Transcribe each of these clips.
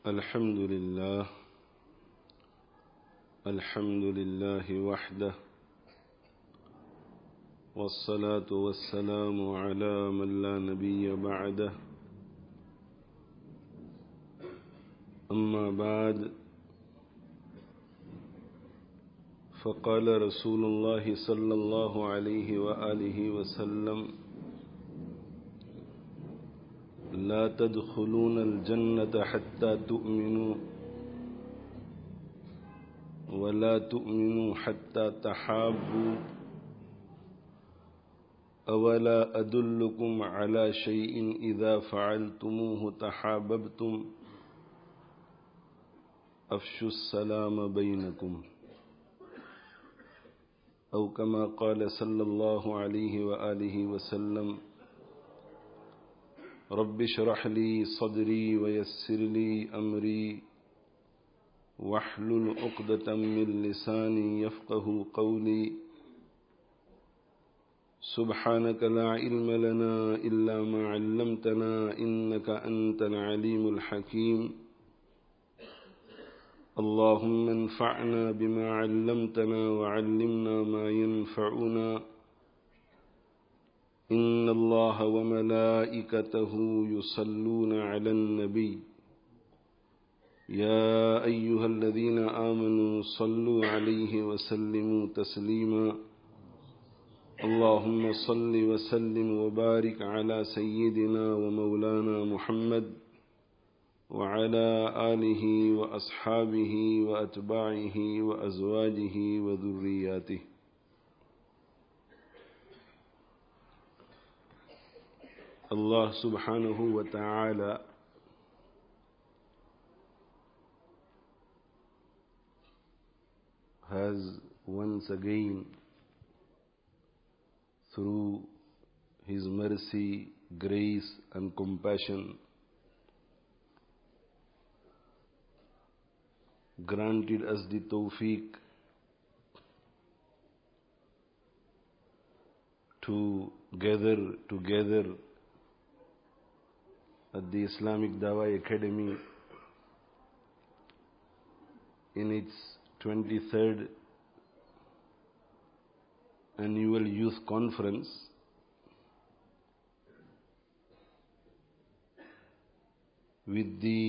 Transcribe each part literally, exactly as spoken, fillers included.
الحمد لله الحمد لله وحده والصلاة والسلام على من لا نبي بعده أما بعد فقال رسول الله صلى الله عليه وآله وسلم لا تدخلون الجنة حتى تؤمنوا ولا تؤمنوا حتى تحابوا أولا أدلكم على شيء إذا فعلتموه تحاببتم أفشوا السلام بينكم أو كما قال صلى الله عليه وآله وسلم رب اشرح لي صدري ويسر لي أمري واحلل عقدة من لساني يفقه قولي سبحانك لا علم لنا إلا ما علمتنا إنك أنت العليم الحكيم اللهم انفعنا بما علمتنا وعلمنا ما ينفعنا إن الله وملائكته يصلون على النبي يا أيها الذين آمنوا صلوا عليه وسلموا تسليما اللهم صل وسلم وبارك على سيدنا ومولانا محمد وعلى آله وأصحابه وأتباعه وأزواجه وذرياته. Allah subhanahu wa ta'ala has once again, through His mercy, grace and compassion, granted us the tawfiq to gather together at the Islamic Dawah Academy in its twenty-third annual youth conference with the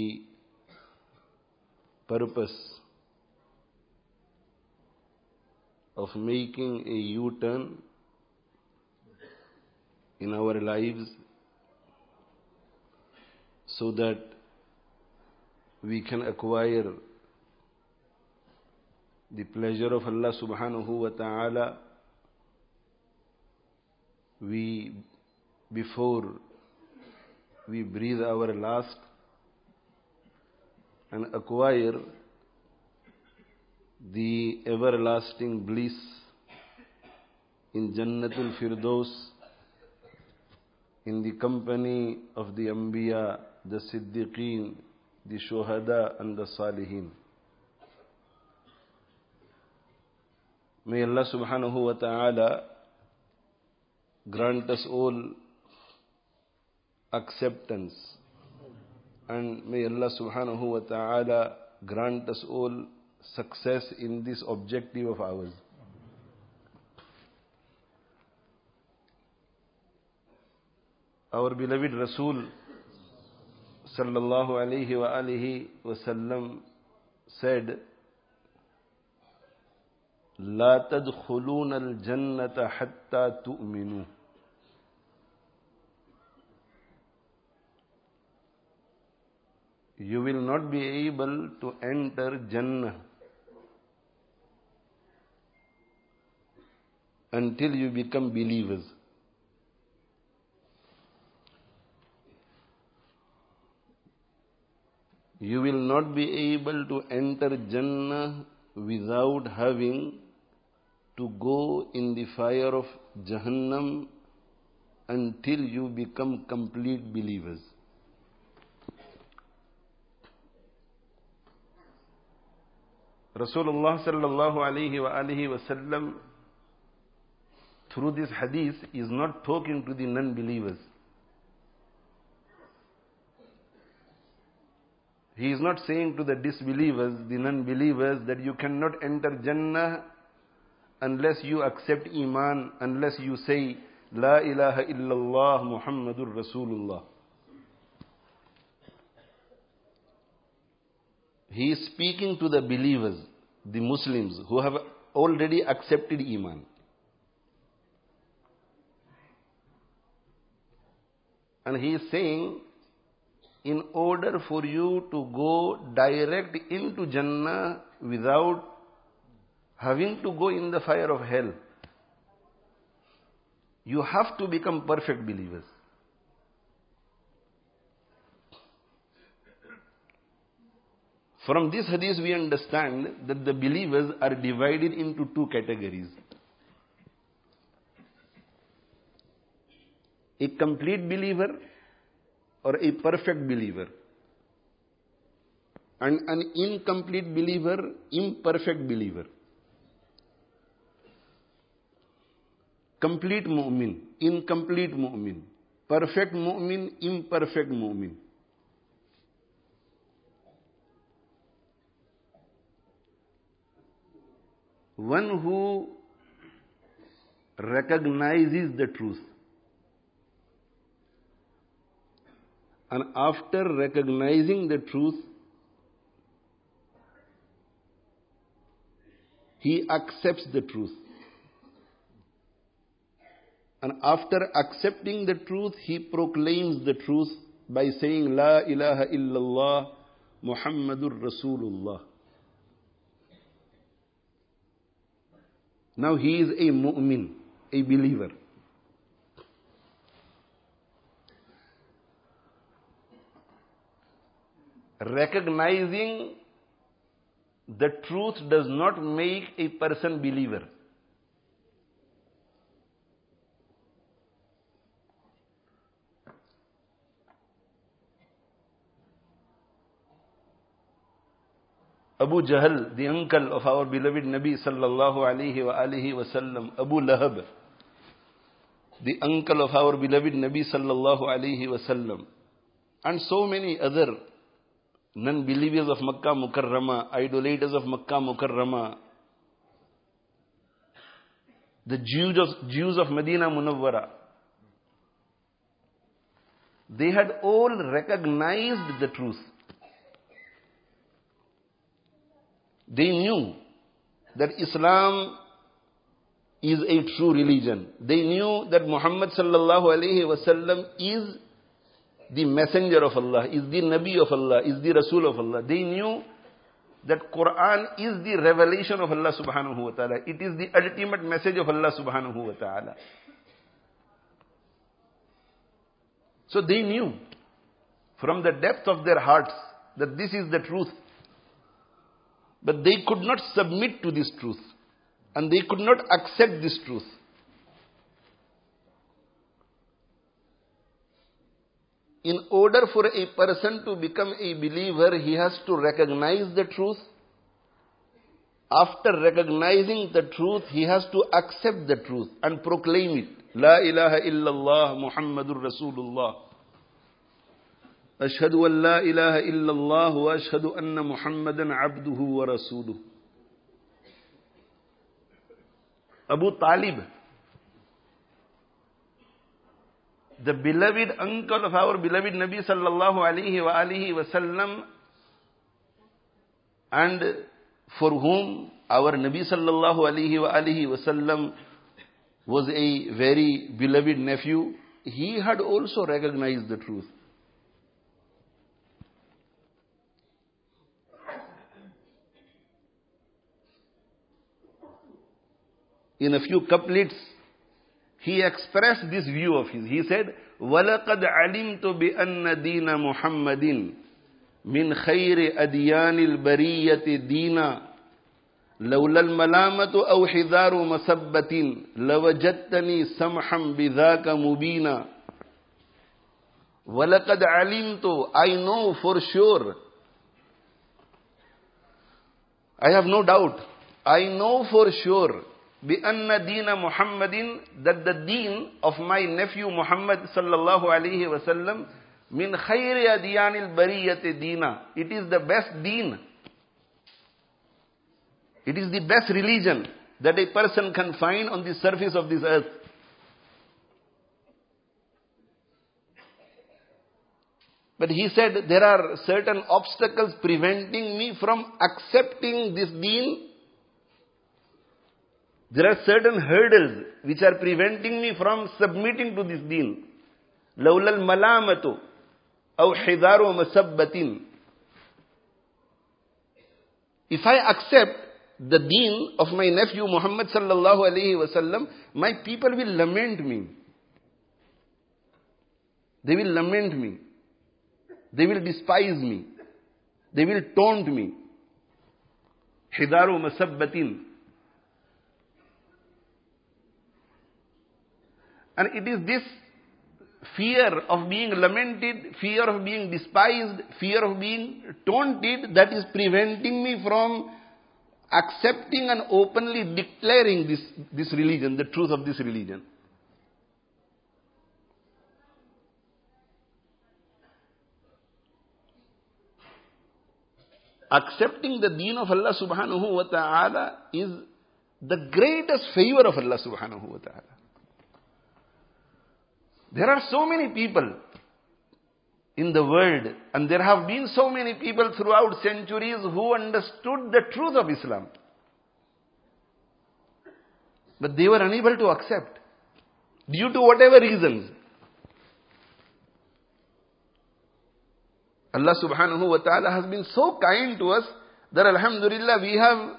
purpose of making a U-turn in our lives so that we can acquire the pleasure of Allah subhanahu wa ta'ala we before we breathe our last, and acquire the everlasting bliss in Jannatul Firdaus in the company of the Anbiya, the Siddiqeen, the Shuhada and the Salihin. May Allah subhanahu wa ta'ala grant us all acceptance, and may Allah subhanahu wa ta'ala grant us all success in this objective of ours. Our beloved Rasul sallallahu alayhi wa alihi wa sallam said, لا تدخلون الجنة حتى تؤمنوا. You will not be able to enter Jannah until you become believers. You will not be able to enter Jannah without having to go in the fire of Jahannam until you become complete believers. Rasulullah sallallahu alayhi wa alihi wa sallam through this hadith is not talking to the non-believers. He is not saying to the disbelievers, the non-believers, that you cannot enter Jannah unless you accept Iman, unless you say, La ilaha illallah Muhammadur Rasulullah. He is speaking to the believers, the Muslims, who have already accepted Iman. And he is saying, in order for you to go direct into Jannah without having to go in the fire of hell, you have to become perfect believers. From this hadith we understand that the believers are divided into two categories. A complete believer or a perfect believer, and an incomplete believer, imperfect believer. Complete mu'min, incomplete mu'min, perfect mu'min, imperfect mu'min. One who recognizes the truth, and after recognizing the truth, he accepts the truth. And after accepting the truth, he proclaims the truth by saying, La ilaha illallah Muhammadur Rasulullah. Now he is a mu'min, a believer. Recognizing the truth does not make a person believer. Abu Jahl, the uncle of our beloved Nabi sallallahu alayhi wa alihi wa sallam, Abu Lahab, the uncle of our beloved Nabi sallallahu alayhi wa sallam, and so many other non-believers of Makkah Mukarramah, idolaters of Makkah Mukarramah, the Jews of, Jews of Medina Munawwara, they had all recognized the truth. They knew that Islam is a true religion. They knew that Muhammad sallallahu alayhi wa sallam is the messenger of Allah, is the Nabi of Allah, is the Rasul of Allah. They knew that Quran is the revelation of Allah subhanahu wa ta'ala. It is the ultimate message of Allah subhanahu wa ta'ala. So they knew from the depth of their hearts that this is the truth. But they could not submit to this truth, and they could not accept this truth. In order for a person to become a believer, he has to recognize the truth. After recognizing the truth, he has to accept the truth and proclaim it. La ilaha illallah Muhammadur Rasulullah. Ashhadu an la ilaha illallah wa ashhadu anna Muhammadan abduhu wa rasuluh. Abu Talib, the beloved uncle of our beloved Nabi sallallahu alayhi wa alihi wa sallam, and for whom our Nabi sallallahu alayhi wa alihi wa sallam was a very beloved nephew, he had also recognized the truth. In a few couplets, he expressed this view of his. He said, وَلَقَدْ عَلِمْتُ بِأَنَّ دِينَ مُحَمَّدٍ مِنْ خَيْرِ أَدْيَانِ الْبَرِيَّةِ دِينًا لَوْلَا الْمَلَامَةُ أَوْ حِذَارُ مَسَبَّةٍ لَوَجَدْتَنِي سَمْحًا بِذَاكَ مُبِينًا. وَلَقَدْ عَلِمْتُ, I know for sure, I have no doubt, I know for sure, بِأَنَّ دِينَ مُحَمَّدٍ, that the deen of my nephew Muhammad sallallahu alayhi wa sallam, Min khayri adyanil bariyati deena. It is the best deen. It is the best religion that a person can find on the surface of this earth. But he said, there are certain obstacles preventing me from accepting this deen. There are certain hurdles which are preventing me from submitting to this deen. لولا الملامة أو حذار مسبة. If I accept the deen of my nephew Muhammad sallallahu alayhi wasallam, my people will lament me. They will lament me. They will despise me. They will taunt me. Hidaru masabbatin. And it is this fear of being lamented, fear of being despised, fear of being taunted that is preventing me from accepting and openly declaring this, this religion, the truth of this religion. Accepting the deen of Allah subhanahu wa ta'ala is the greatest favor of Allah subhanahu wa ta'ala. There are so many people in the world, and there have been so many people throughout centuries who understood the truth of Islam. But they were unable to accept, due to whatever reasons. Allah subhanahu wa ta'ala has been so kind to us that alhamdulillah we have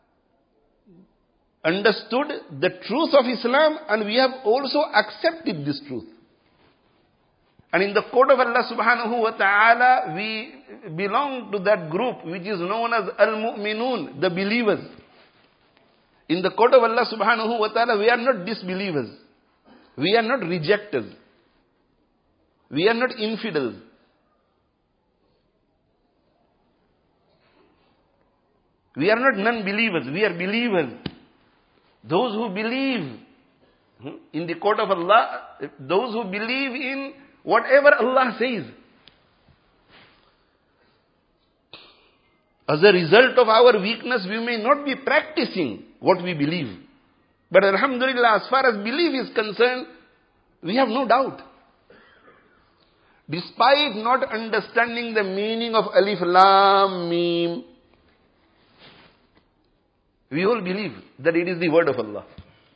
understood the truth of Islam and we have also accepted this truth. And in the court of Allah subhanahu wa ta'ala, we belong to that group which is known as Al-Mu'minun, the believers. In the court of Allah subhanahu wa ta'ala, we are not disbelievers. We are not rejectors. We are not infidels. We are not non-believers. We are believers. Those who believe in the court of Allah, those who believe in whatever Allah says. As a result of our weakness, we may not be practicing what we believe. But alhamdulillah, as far as belief is concerned, we have no doubt. Despite not understanding the meaning of Alif Lam Mim, we all believe that it is the word of Allah.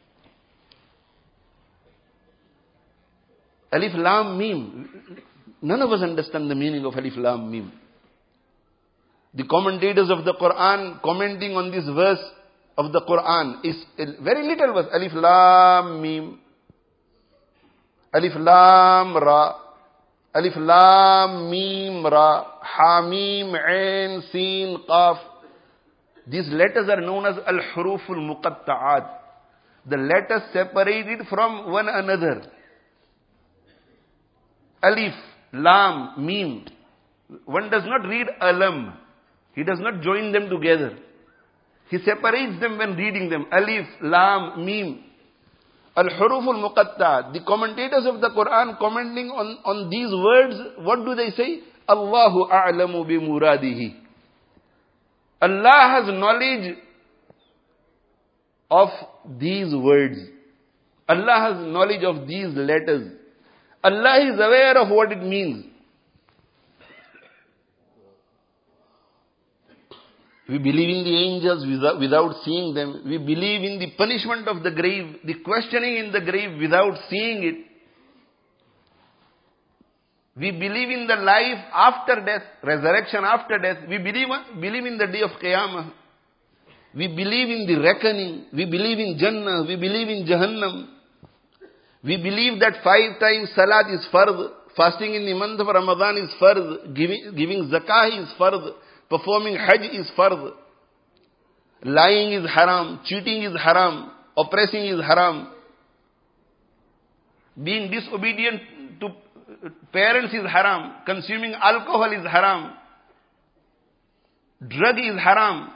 Alif Lam Mim. None of us understand the meaning of Alif Lam Mim. The commentators of the Quran commenting on this verse of the Quran is a very little verse. Alif Lam Mim. Alif Lam Ra. Alif Lam Mim Ra. Ha Mim Ain Sin Qaf. These letters are known as Al-Huruful Muqatta'at. The letters separated from one another. Alif, Lam, Mim. One does not read Alam. He does not join them together. He separates them when reading them. Alif, Lam, Mim. Al-Huruful Muqatta'at. The commentators of the Quran commenting on, on these words, what do they say? Allahu a'lamu bi muradihi. Allah has knowledge of these words. Allah has knowledge of these letters. Allah is aware of what it means. We believe in the angels without, without seeing them. We believe in the punishment of the grave, the questioning in the grave without seeing it. We believe in the life after death, resurrection after death. We believe, believe in the day of Qiyamah. We believe in the reckoning. We believe in Jannah. We believe in Jahannam. We believe that five times Salat is fard. Fasting in the month of Ramadan is fard. Giving, giving zakah is fard. Performing Hajj is fard. Lying is haram. Cheating is haram. Oppressing is haram. Being disobedient to parents is haram. Consuming alcohol is haram. Drug is haram.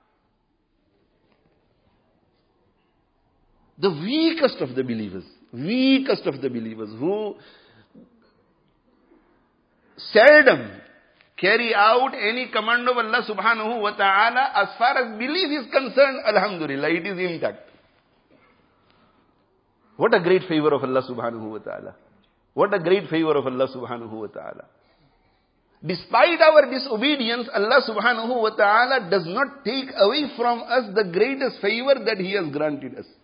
The weakest of the believers, weakest of the believers who seldom carry out any command of Allah subhanahu wa ta'ala. As far as belief is concerned, alhamdulillah, it is intact. What a great favor of Allah subhanahu wa ta'ala. What a great favor of Allah subhanahu wa ta'ala. Despite our disobedience, Allah subhanahu wa ta'ala does not take away from us the greatest favor that He has granted us.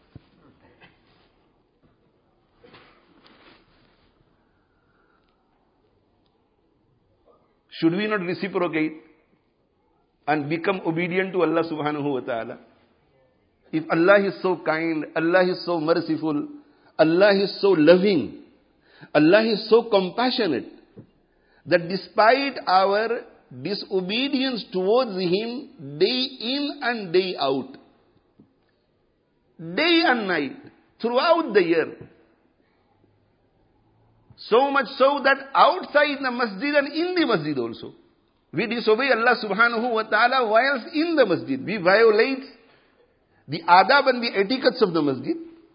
Should we not reciprocate and become obedient to Allah subhanahu wa ta'ala? If Allah is so kind, Allah is so merciful, Allah is so loving, Allah is so compassionate, that despite our disobedience towards Him day in and day out, day and night, throughout the year, so much so that outside the masjid and in the masjid also, we disobey Allah subhanahu wa ta'ala whilst in the masjid. We violate the adab and the etiquettes of the masjid.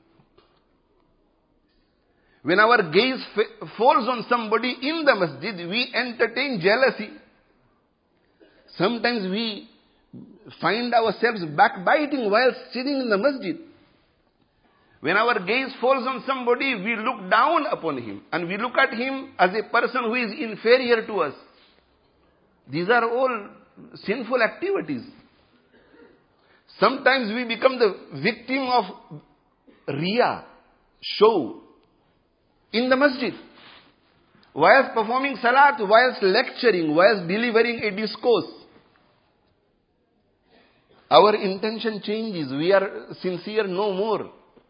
When our gaze f- falls on somebody in the masjid, we entertain jealousy. Sometimes we find ourselves backbiting while sitting in the masjid. When our gaze falls on somebody, we look down upon him and we look at him as a person who is inferior to us. These are all sinful activities. Sometimes we become the victim of riya, show, in the masjid. Whilst performing salat, whilst lecturing, whilst delivering a discourse, our intention changes. We are sincere no more.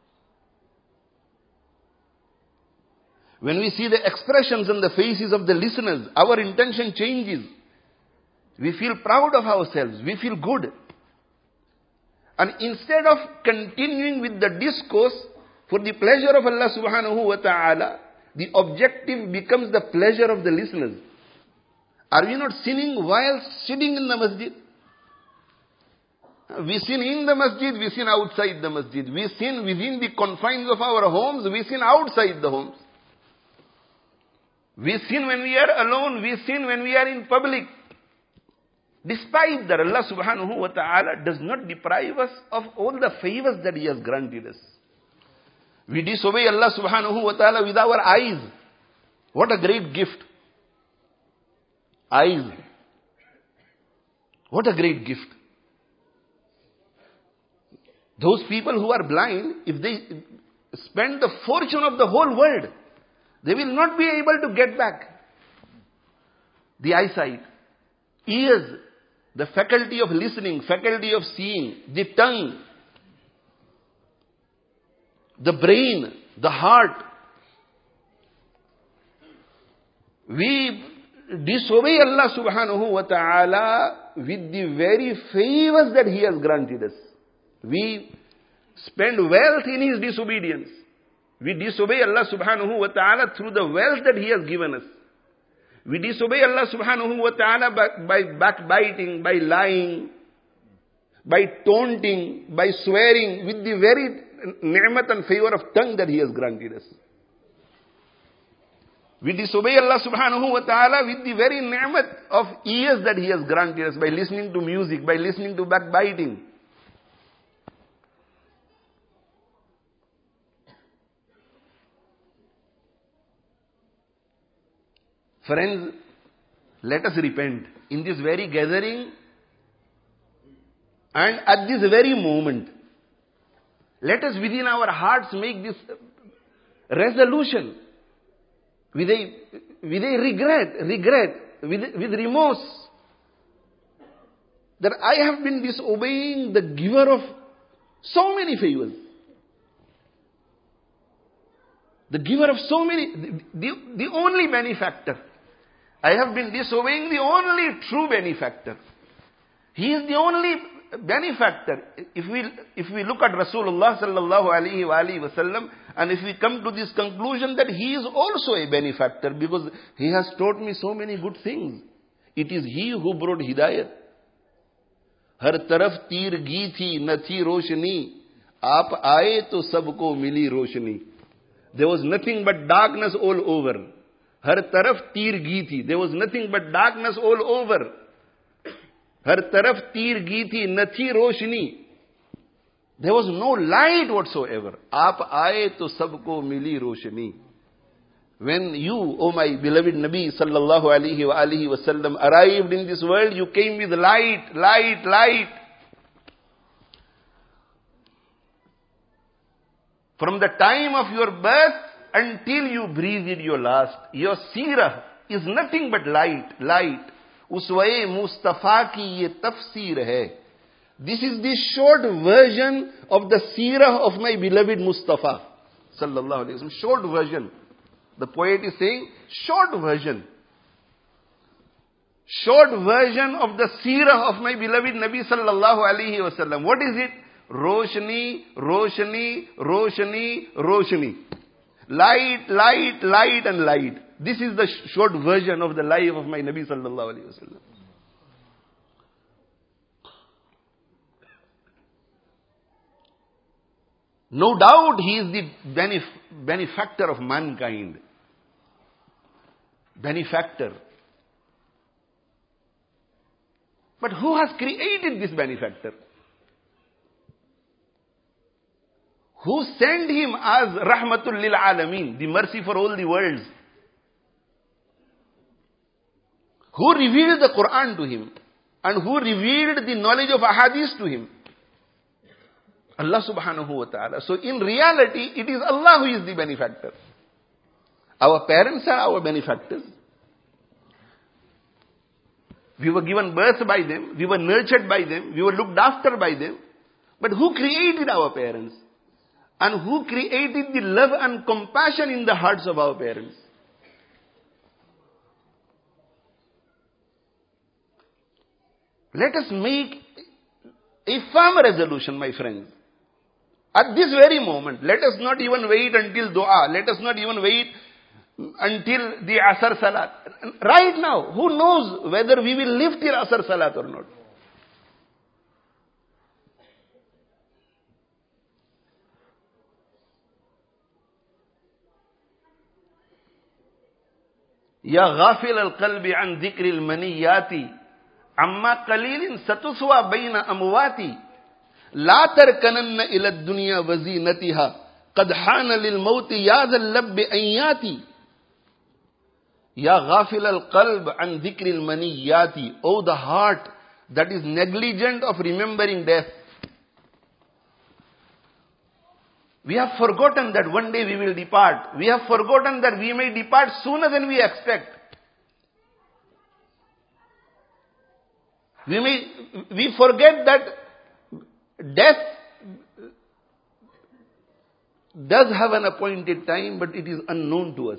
When we see the expressions on the faces of the listeners, our intention changes. We feel proud of ourselves. We feel good. And instead of continuing with the discourse for the pleasure of Allah subhanahu wa ta'ala, the objective becomes the pleasure of the listeners. Are we not sinning while sitting in the masjid? We sin in the masjid, we sin outside the masjid. We sin within the confines of our homes, we sin outside the homes. We sin when we are alone, we sin when we are in public. Despite that, Allah subhanahu wa ta'ala does not deprive us of all the favors that He has granted us. We disobey Allah subhanahu wa ta'ala with our eyes. What a great gift. Eyes. What a great gift. Those people who are blind, if they spend the fortune of the whole world, they will not be able to get back the eyesight, ears, the faculty of listening, faculty of seeing, the tongue, the brain, the heart. We disobey Allah subhanahu wa ta'ala with the very favors that He has granted us. We spend wealth in His disobedience. We disobey Allah subhanahu wa ta'ala through the wealth that He has given us. We disobey Allah subhanahu wa ta'ala by, by backbiting, by lying, by taunting, by swearing with the very ni'mat and favor of tongue that He has granted us. We disobey Allah subhanahu wa ta'ala with the very ni'mat of ears that He has granted us by listening to music, by listening to backbiting. Friends, let us repent in this very gathering and at this very moment. Let us within our hearts make this resolution with a, with a regret, regret, with, with remorse that I have been disobeying the giver of so many favors. The giver of so many, the, the only benefactor. I have been disobeying the only true benefactor. He is the only benefactor. If we, if we look at Rasulullah sallallahu alaihi wa alihi wasallam, and if we come to this conclusion that he is also a benefactor because he has taught me so many good things. It is he who brought hidayat. Har taraf tirgi thi na thi roshni, aap aaye to sabko mili roshni. There was nothing but darkness all over. Har taraf tirgi thi. There was nothing but darkness all over. Har taraf tirgi thi, na thi roshni. There was no light whatsoever. Aap aaye to sabko mili roshni. When you, O my beloved Nabi sallallahu alaihi wa alihi wasallam, arrived in this world, you came with light, light, light. From the time of your birth until you breathed your last, your seerah is nothing but light, light. Uswaye Mustafa ki ye tafsir hai. This is the short version of the seerah of my beloved Mustafa sallallahu alaihi wasallam. Short version. The poet is saying, short version. Short version of the seerah of my beloved Nabi sallallahu alaihi wasallam. What is it? Roshni, Roshni, Roshni, Roshni. Light, light, light and light. This is the sh- short version of the life of my Nabi sallallahu alaihi wasallam. No doubt he is the benef- benefactor of mankind. Benefactor. But who has created this benefactor? Who sent him as Rahmatul lil Alameen, the mercy for all the worlds? Who revealed the Quran to him? And who revealed the knowledge of Ahadith to him? Allah subhanahu wa ta'ala. So in reality, it is Allah who is the benefactor. Our parents are our benefactors. We were given birth by them. We were nurtured by them. We were looked after by them. But who created our parents? And who created the love and compassion in the hearts of our parents? Let us make a firm resolution, my friends. At this very moment, let us not even wait until dua. Let us not even wait until the Asr Salat. Right now, who knows whether we will live till Asr Salat or not? Ya ghafil al-qalbi an dhikri al-maniyati amma qalilin satuswa bayna amwati la tarkananna ila ad-dunya wa zinatiha qad hana lil mauti ya dhal labbi ayati. Ya ghafil al-qalb an dhikri al-maniyati. Oh, the heart that is negligent of remembering death. We have forgotten that one day we will depart. We have forgotten that we may depart sooner than we expect. We may, we forget that death does have an appointed time, but it is unknown to us.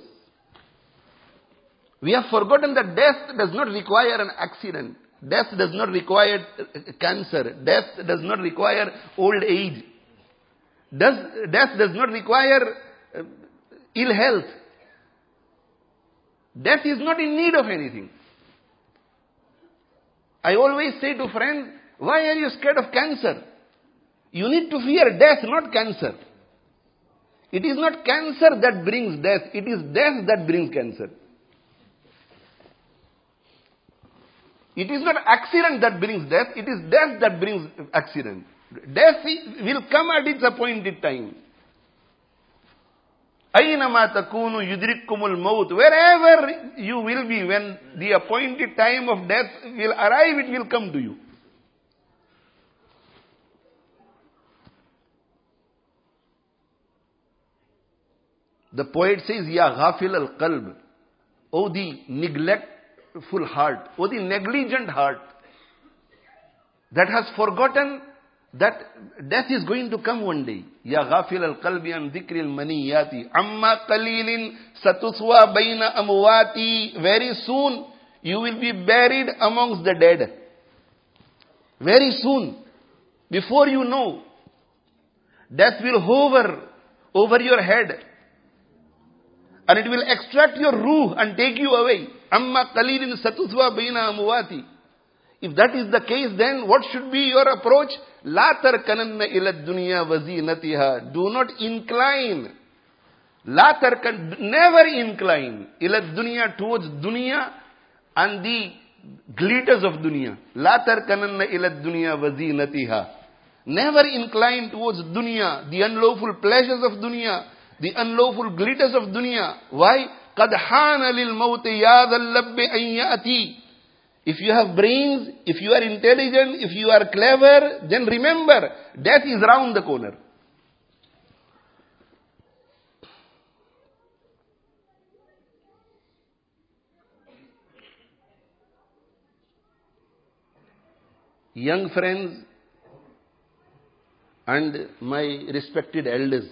We have forgotten that death does not require an accident. Death does not require cancer. Death does not require old age. Does, death does not require uh, ill health. Death is not in need of anything. I always say to friends, why are you scared of cancer? You need to fear death, not cancer. It is not cancer that brings death. It is death that brings cancer. It is not accident that brings death. It is death that brings accident. Death will come at its appointed time. Aynama takunu yudrikkumul maut. Wherever you will be when the appointed time of death will arrive, it will come to you. The poet says, Ya ghafil al-qalb. Oh, the neglectful heart. Oh, the negligent heart that has forgotten that death is going to come one day. Ya ghafil al-qalbi an dhikri al-maniyati. Amma qalilin satuswa bayna amwati. Very soon you will be buried amongst the dead. Very soon. Before you know, death will hover over your head. And it will extract your ruh and take you away. Amma qalilin satuswa bayna amwati. If that is the case, then what should be your approach? La tarkananna ila dunya wa zinatiha. Do not incline La tarkan, never incline ila dunya, towards dunya and the glitters of dunya. La tarkananna ila dunya wa zinatiha. Never incline towards dunya, the unlawful pleasures of dunya, the unlawful glitters of dunya. Why? قَدْ حَانَ لِلْمَوْتِ يَا ذَا اللَّبِّ أَنْ يَأْتِي. If you have brains, if you are intelligent, if you are clever, then remember, death is round the corner. Young friends and my respected elders,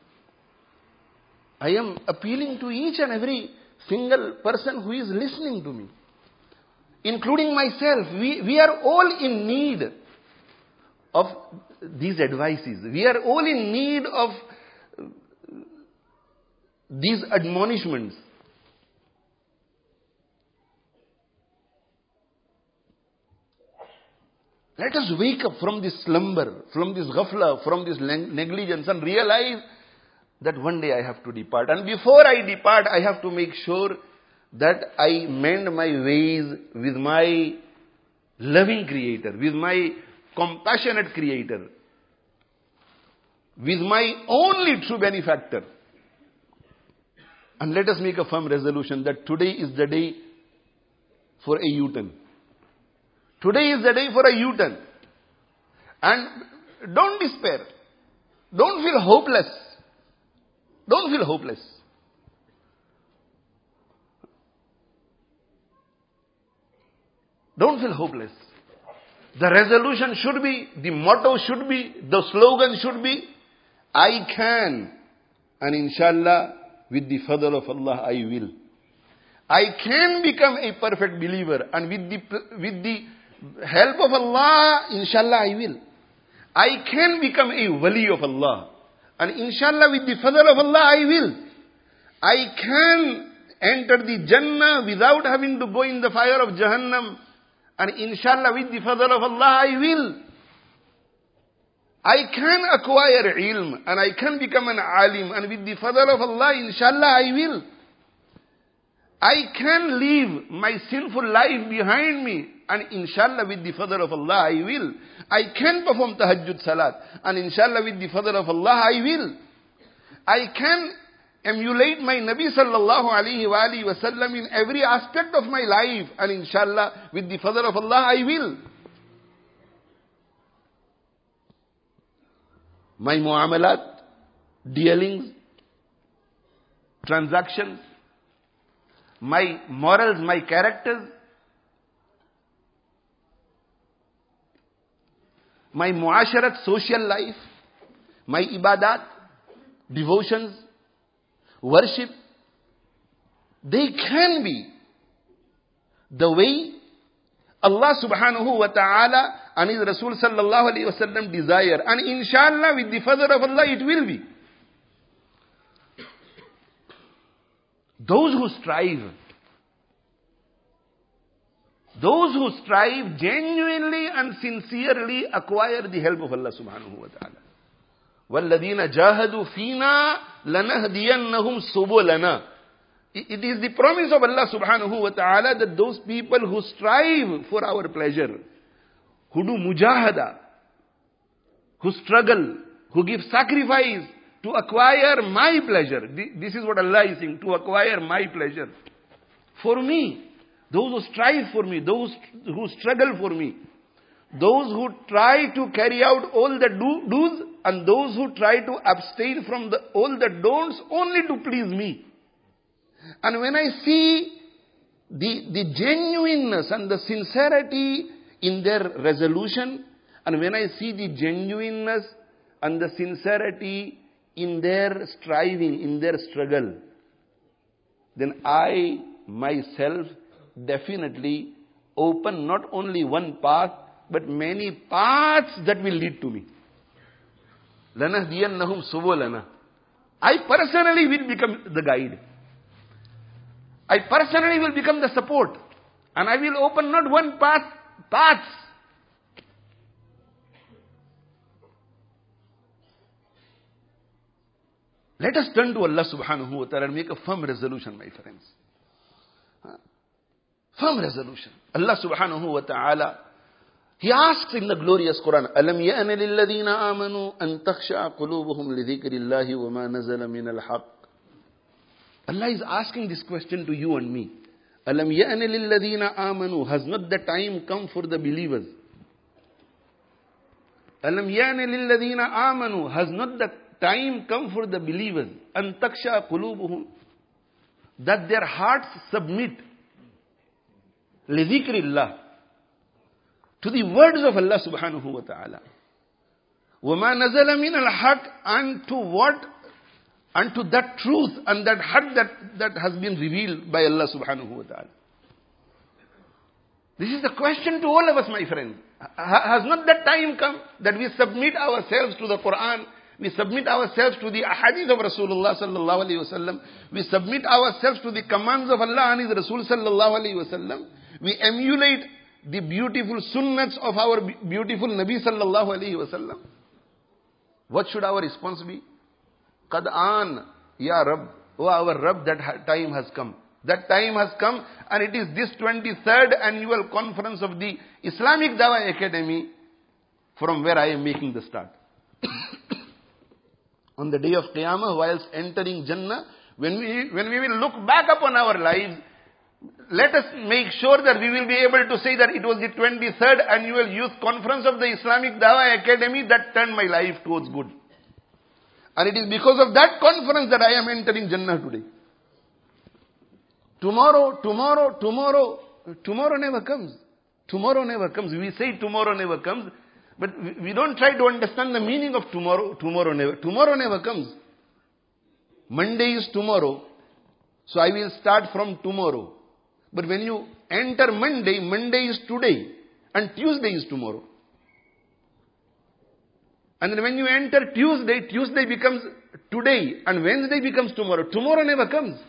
I am appealing to each and every single person who is listening to me, including myself. We, we are all in need of these advices. We are all in need of these admonishments. Let us wake up from this slumber, from this ghafla, from this negligence, and realize that one day I have to depart. And before I depart, I have to make sure that I mend my ways with my loving Creator, with my compassionate Creator, with my only true benefactor. And let us make a firm resolution that today is the day for a U-turn. Today is the day for a U-turn. And don't despair. Don't feel hopeless. Don't feel hopeless. Don't feel hopeless. The resolution should be, the motto should be, the slogan should be, I can. And inshallah, with the fadl of Allah, I will. I can become a perfect believer. And with the, with the help of Allah, inshallah, I will. I can become a wali of Allah. And inshallah, with the fadl of Allah, I will. I can enter the Jannah without having to go in the fire of Jahannam. And inshallah, with the fadl of Allah, I will. I can acquire ilm and I can become an alim. And with the fadl of Allah, inshallah, I will. I can leave my sinful life behind me. And inshallah, with the fadl of Allah, I will. I can perform tahajjud salat. And inshallah, with the fadl of Allah, I will. I can emulate my Nabi sallallahu alayhi wa alihi wa sallam in every aspect of my life. And inshallah, with the fadl of Allah, I will. My muamalat, dealings, transactions, my morals, my characters, my muasharat, social life, my ibadat, devotions, worship, they can be the way Allah subhanahu wa ta'ala and His Rasul sallallahu alayhi wa sallam desire. And inshallah, with the fadl of Allah, it will be. Those who strive, those who strive genuinely and sincerely acquire the help of Allah subhanahu wa ta'ala. وَالَّذِينَ جَاهَدُوا فِينَا لَنَهْدِيَنَّهُمْ سُبُلَنَا. It is the promise of Allah subhanahu wa ta'ala that those people who strive for our pleasure, who do mujahada, who struggle, who give sacrifice to acquire my pleasure. This is what Allah is saying, to acquire my pleasure. For me, those who strive for me, those who struggle for me, those who try to carry out all the do, do's and those who try to abstain from the, all the don'ts only to please me. And when I see the, the genuineness and the sincerity in their resolution, and when I see the genuineness and the sincerity in their striving, in their struggle, then I myself definitely open not only one path, but many paths that will lead to me. لَنَهْدِيَنَّهُمْ سُبُلَنَا. I personally will become the guide. I personally will become the support. And I will open not one path, paths. Let us turn to Allah subhanahu wa ta'ala and make a firm resolution, my friends. Firm resolution. Allah subhanahu wa ta'ala, He asks in the glorious Quran, أَلَمْ يَأْنَ لِلَّذِينَ آمَنُوا أَن تَخْشَعَ قُلُوبُهُمْ لِذِكْرِ اللَّهِ وَمَا نَزَلَ مِنَ الْحَقِّ. Allah is asking this question to you and me. أَلَمْ يَأْنَ لِلَّذِينَ آمَنُوا. Has not the time come for the believers? أَلَمْ يَأْنَ لِلَّذِينَ آمَنُوا. Has not the time come for the believers? أَن تَخْشَعَ قُلُوبُهُمْ. That their hearts submit لِذِكْرِ اللَّهِ, to the words of Allah subhanahu wa ta'ala. وَمَا نَزَلَ مِنَ الْحَقِّ. And to what? And to that truth and that haqq that, that has been revealed by Allah subhanahu wa ta'ala. This is the question to all of us, my friend. Has not that time come that we submit ourselves to the Quran, we submit ourselves to the ahadith of Rasulullah sallallahu alayhi wa sallam, we submit ourselves to the commands of Allah and His Rasul sallallahu alayhi wa sallam, we emulate the beautiful sunnats of our beautiful Nabi sallallahu alayhi wa sallam? What should our response be? Qad an, Ya Rabb, oh our Rabb, that time has come. That time has come, and it is this twenty-third annual conference of the Islamic Dawah Academy from where I am making the start. On the day of Qiyamah, whilst entering Jannah, when we, when we will look back upon our lives, let us make sure that we will be able to say that it was the twenty-third annual youth conference of the Islamic Dawah Academy that turned my life towards good. And it is because of that conference that I am entering Jannah today. Tomorrow, tomorrow, tomorrow, tomorrow never comes. Tomorrow never comes. We say tomorrow never comes, but we don't try to understand the meaning of tomorrow. Tomorrow never, tomorrow never comes. Monday is tomorrow, so I will start from tomorrow. But when you enter Monday, Monday is today, and Tuesday is tomorrow. And then when you enter Tuesday, Tuesday becomes today, and Wednesday becomes tomorrow. Tomorrow never comes.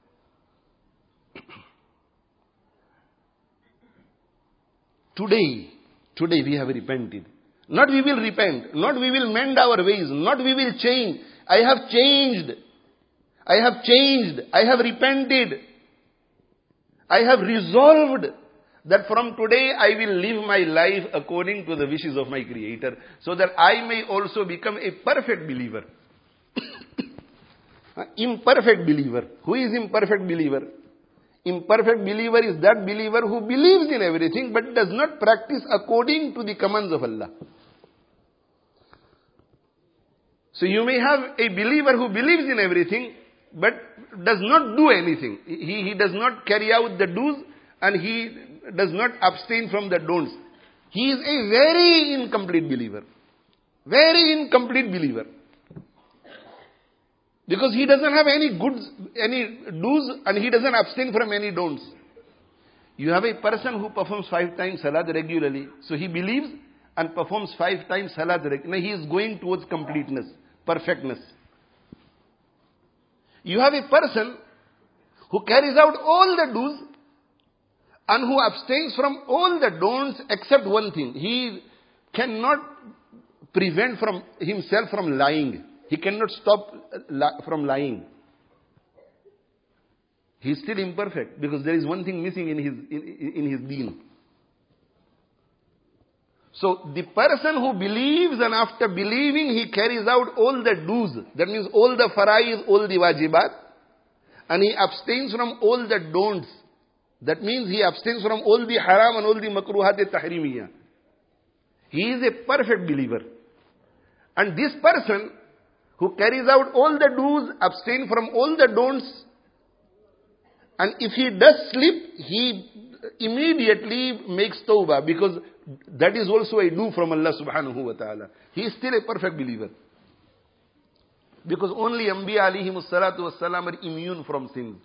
Today, today we have repented. Not we will repent, not we will mend our ways, not we will change. I have changed. I have changed. I have repented. I have resolved that from today I will live my life according to the wishes of my Creator, so that I may also become a perfect believer. Imperfect believer. Who is imperfect believer? Imperfect believer is that believer who believes in everything but does not practice according to the commands of Allah. So you may have a believer who believes in everything but does not do anything. He, he does not carry out the do's and he does not abstain from the don'ts. He is a very incomplete believer. Very incomplete believer. Because he doesn't have any goods, any do's, and he doesn't abstain from any don'ts. You have a person who performs five times salat regularly. So he believes and performs five times salat regularly. He is going towards completeness, perfectness. You have a person who carries out all the do's and who abstains from all the don'ts except one thing. He cannot prevent from himself from lying. He cannot stop from lying. He is still imperfect because there is one thing missing in his in, in his deen. So the person who believes and after believing he carries out all the do's, that means all the faraiz, all the wajibat, and he abstains from all the don'ts. That means he abstains from all the haram and all the makruhat tahrimiyya. He is a perfect believer. And this person who carries out all the do's, abstain from all the don'ts, and if he does slip, he immediately makes tawbah, because that is also a do from Allah subhanahu wa ta'ala. He is still a perfect believer. Because only Anbiya alayhimus salatu was salam are immune from sins.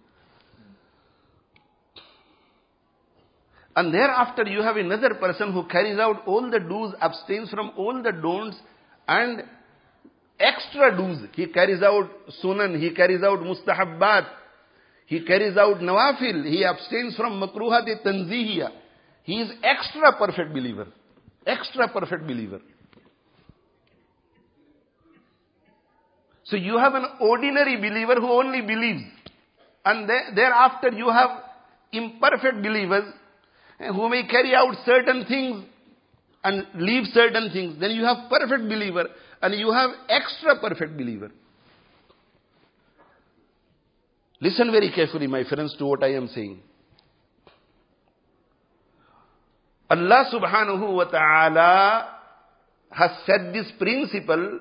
And thereafter you have another person who carries out all the do's, abstains from all the don'ts, and extra do's. He carries out sunan, he carries out mustahabbat, he carries out nawafil, he abstains from makruhat tanzihiyya. He is extra perfect believer. Extra perfect believer. So you have an ordinary believer who only believes. And thereafter you have imperfect believers who may carry out certain things and leave certain things. Then you have perfect believer and you have extra perfect believer. Listen very carefully, my friends, to what I am saying. Allah subhanahu wa ta'ala has set this principle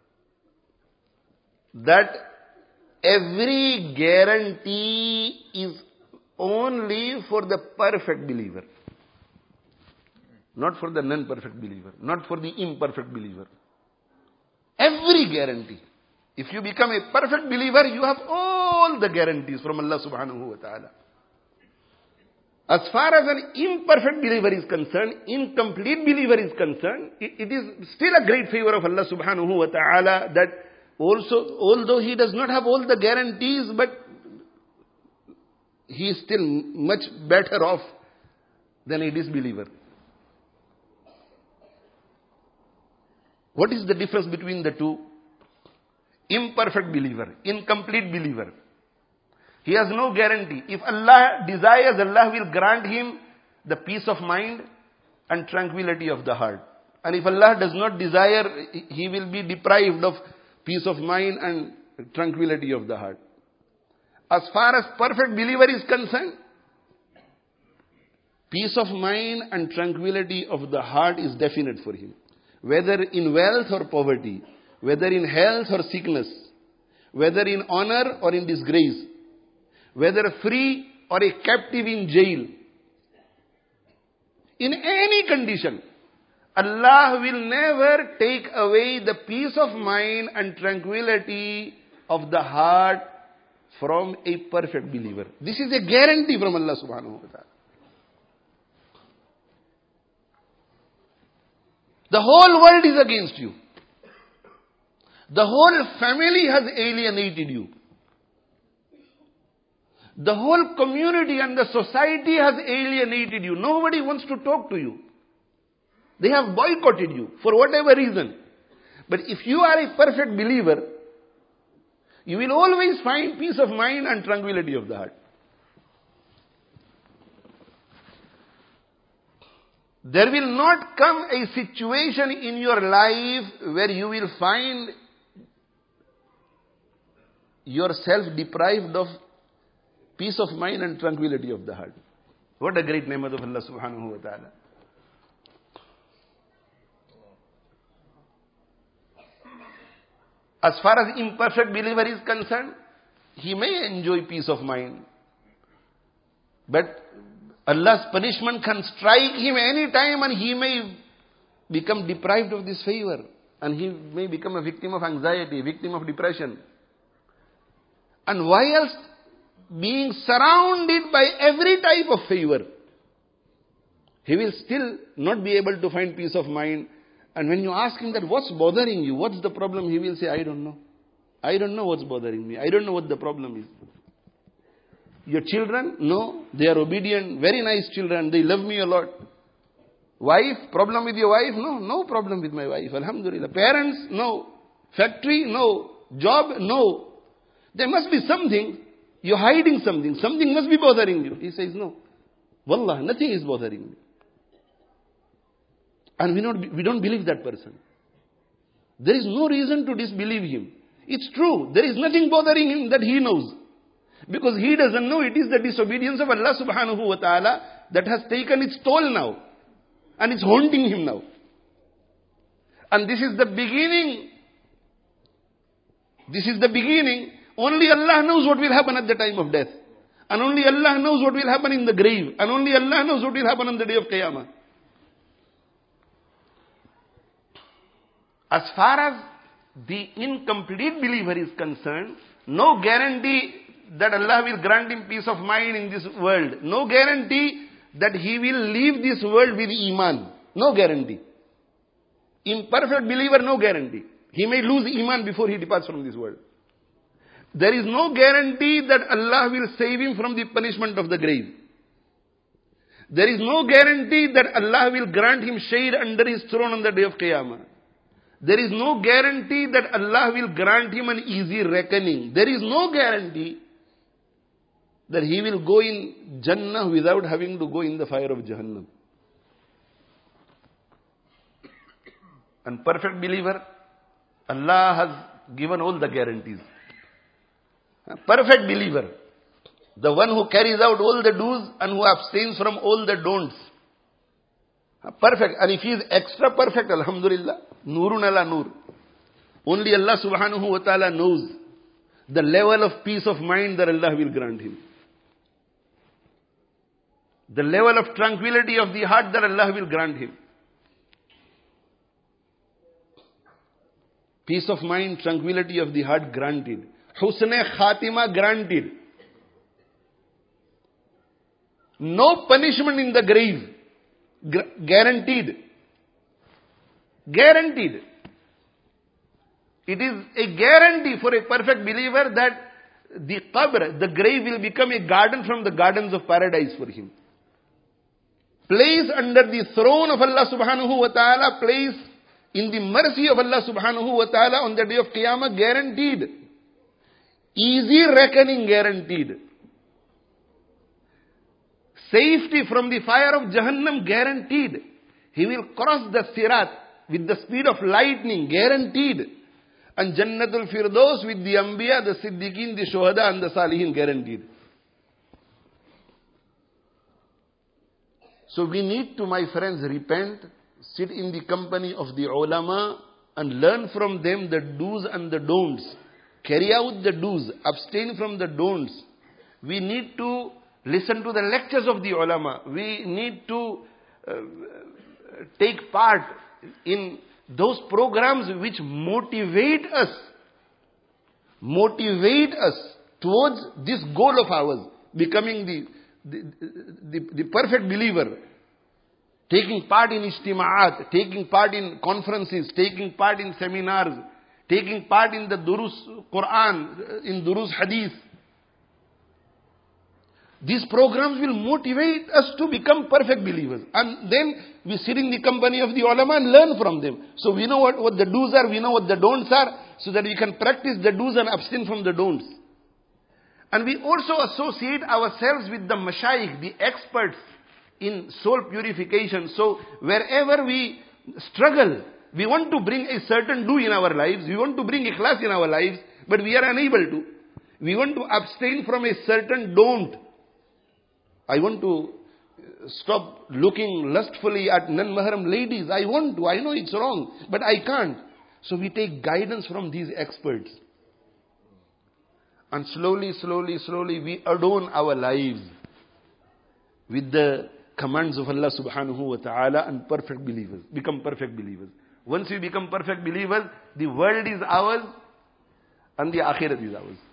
that every guarantee is only for the perfect believer. Not for the non-perfect believer. Not for the imperfect believer. Every guarantee. If you become a perfect believer, you have all the guarantees from Allah subhanahu wa ta'ala. As far as an imperfect believer is concerned, incomplete believer is concerned, it, it is still a great favor of Allah subhanahu wa ta'ala that also, although he does not have all the guarantees, but he is still much better off than a disbeliever. What is the difference between the two? Imperfect believer, incomplete believer. He has no guarantee. If Allah desires, Allah will grant him the peace of mind and tranquility of the heart. And if Allah does not desire, he will be deprived of peace of mind and tranquility of the heart. As far as perfect believer is concerned, peace of mind and tranquility of the heart is definite for him. Whether in wealth or poverty, whether in health or sickness, whether in honor or in disgrace, whether free or a captive in jail, in any condition, Allah will never take away the peace of mind and tranquility of the heart from a perfect believer. This is a guarantee from Allah subhanahu wa ta'ala. The whole world is against you. The whole family has alienated you. The whole community and the society has alienated you. Nobody wants to talk to you. They have boycotted you for whatever reason. But if you are a perfect believer, you will always find peace of mind and tranquility of the heart. There will not come a situation in your life where you will find yourself deprived of peace of mind and tranquility of the heart. What a great name of Allah subhanahu wa ta'ala. As far as imperfect believer is concerned, he may enjoy peace of mind. But Allah's punishment can strike him any time and he may become deprived of this favor. And he may become a victim of anxiety, victim of depression. And whilst being surrounded by every type of favor, he will still not be able to find peace of mind. And when you ask him that, what's bothering you? What's the problem? He will say, I don't know. I don't know what's bothering me. I don't know what the problem is. Your children? No. They are obedient. Very nice children. They love me a lot. Wife? Problem with your wife? No. No problem with my wife. Alhamdulillah. Parents? No. Factory? No. Job? No. There must be something. You're hiding something. Something must be bothering you. He says, no. Wallah, nothing is bothering me. And we don't, we don't believe that person. There is no reason to disbelieve him. It's true. There is nothing bothering him that he knows. Because he doesn't know it is the disobedience of Allah subhanahu wa ta'ala that has taken its toll now. And it's haunting him now. And this is the beginning. This is the beginning. Only Allah knows what will happen at the time of death. And only Allah knows what will happen in the grave. And only Allah knows what will happen on the day of Qiyamah. As far as the incomplete believer is concerned, no guarantee that Allah will grant him peace of mind in this world. No guarantee that he will leave this world with Iman. No guarantee. Imperfect believer, no guarantee. He may lose Iman before he departs from this world. There is no guarantee that Allah will save him from the punishment of the grave. There is no guarantee that Allah will grant him shade under his throne on the day of Qiyamah. There is no guarantee that Allah will grant him an easy reckoning. There is no guarantee that he will go in Jannah without having to go in the fire of Jahannam. And perfect believer, Allah has given all the guarantees. A perfect believer, the one who carries out all the do's and who abstains from all the don'ts. Perfect. And if he is extra perfect, alhamdulillah, nurun ala nur. Only Allah subhanahu wa ta'ala knows the level of peace of mind that Allah will grant him. The level of tranquility of the heart that Allah will grant him. Peace of mind, tranquility of the heart granted. Husn-e Khatima granted. No punishment in the grave. Gu- guaranteed. Guaranteed. It is a guarantee for a perfect believer that the qabr, the grave, will become a garden from the gardens of paradise for him. Place under the throne of Allah subhanahu wa ta'ala, place in the mercy of Allah subhanahu wa ta'ala on the day of Qiyamah, guaranteed. Easy reckoning guaranteed. Safety from the fire of Jahannam guaranteed. He will cross the Sirat with the speed of lightning, guaranteed. And Jannatul Firdaus with the Anbiya, the Siddiqeen, the Shuhada and the Salihin, guaranteed. So we need to, my friends, repent, sit in the company of the ulama and learn from them the do's and the don'ts. Carry out the do's, abstain from the don'ts. We need to listen to the lectures of the ulama. We need to uh, take part in those programs which motivate us, motivate us towards this goal of ours, becoming the, the, the, the perfect believer. Taking part in ijtima'at, taking part in conferences, taking part in seminars, taking part in the Durus Quran, in Durus Hadith. These programs will motivate us to become perfect believers. And then we sit in the company of the ulama and learn from them. So we know what, what the do's are, we know what the don'ts are, so that we can practice the do's and abstain from the don'ts. And we also associate ourselves with the mashayikh, the experts in soul purification. So wherever we struggle, we want to bring a certain do in our lives, we want to bring ikhlas in our lives, but we are unable to. We want to abstain from a certain don't. I want to stop looking lustfully at non-mahram ladies. I want to. I know it's wrong, but I can't. So we take guidance from these experts. And slowly, slowly, slowly we adorn our lives with the commands of Allah subhanahu wa ta'ala and perfect believers. Become perfect believers. Once we become perfect believers, the world is ours and the akhirat is ours.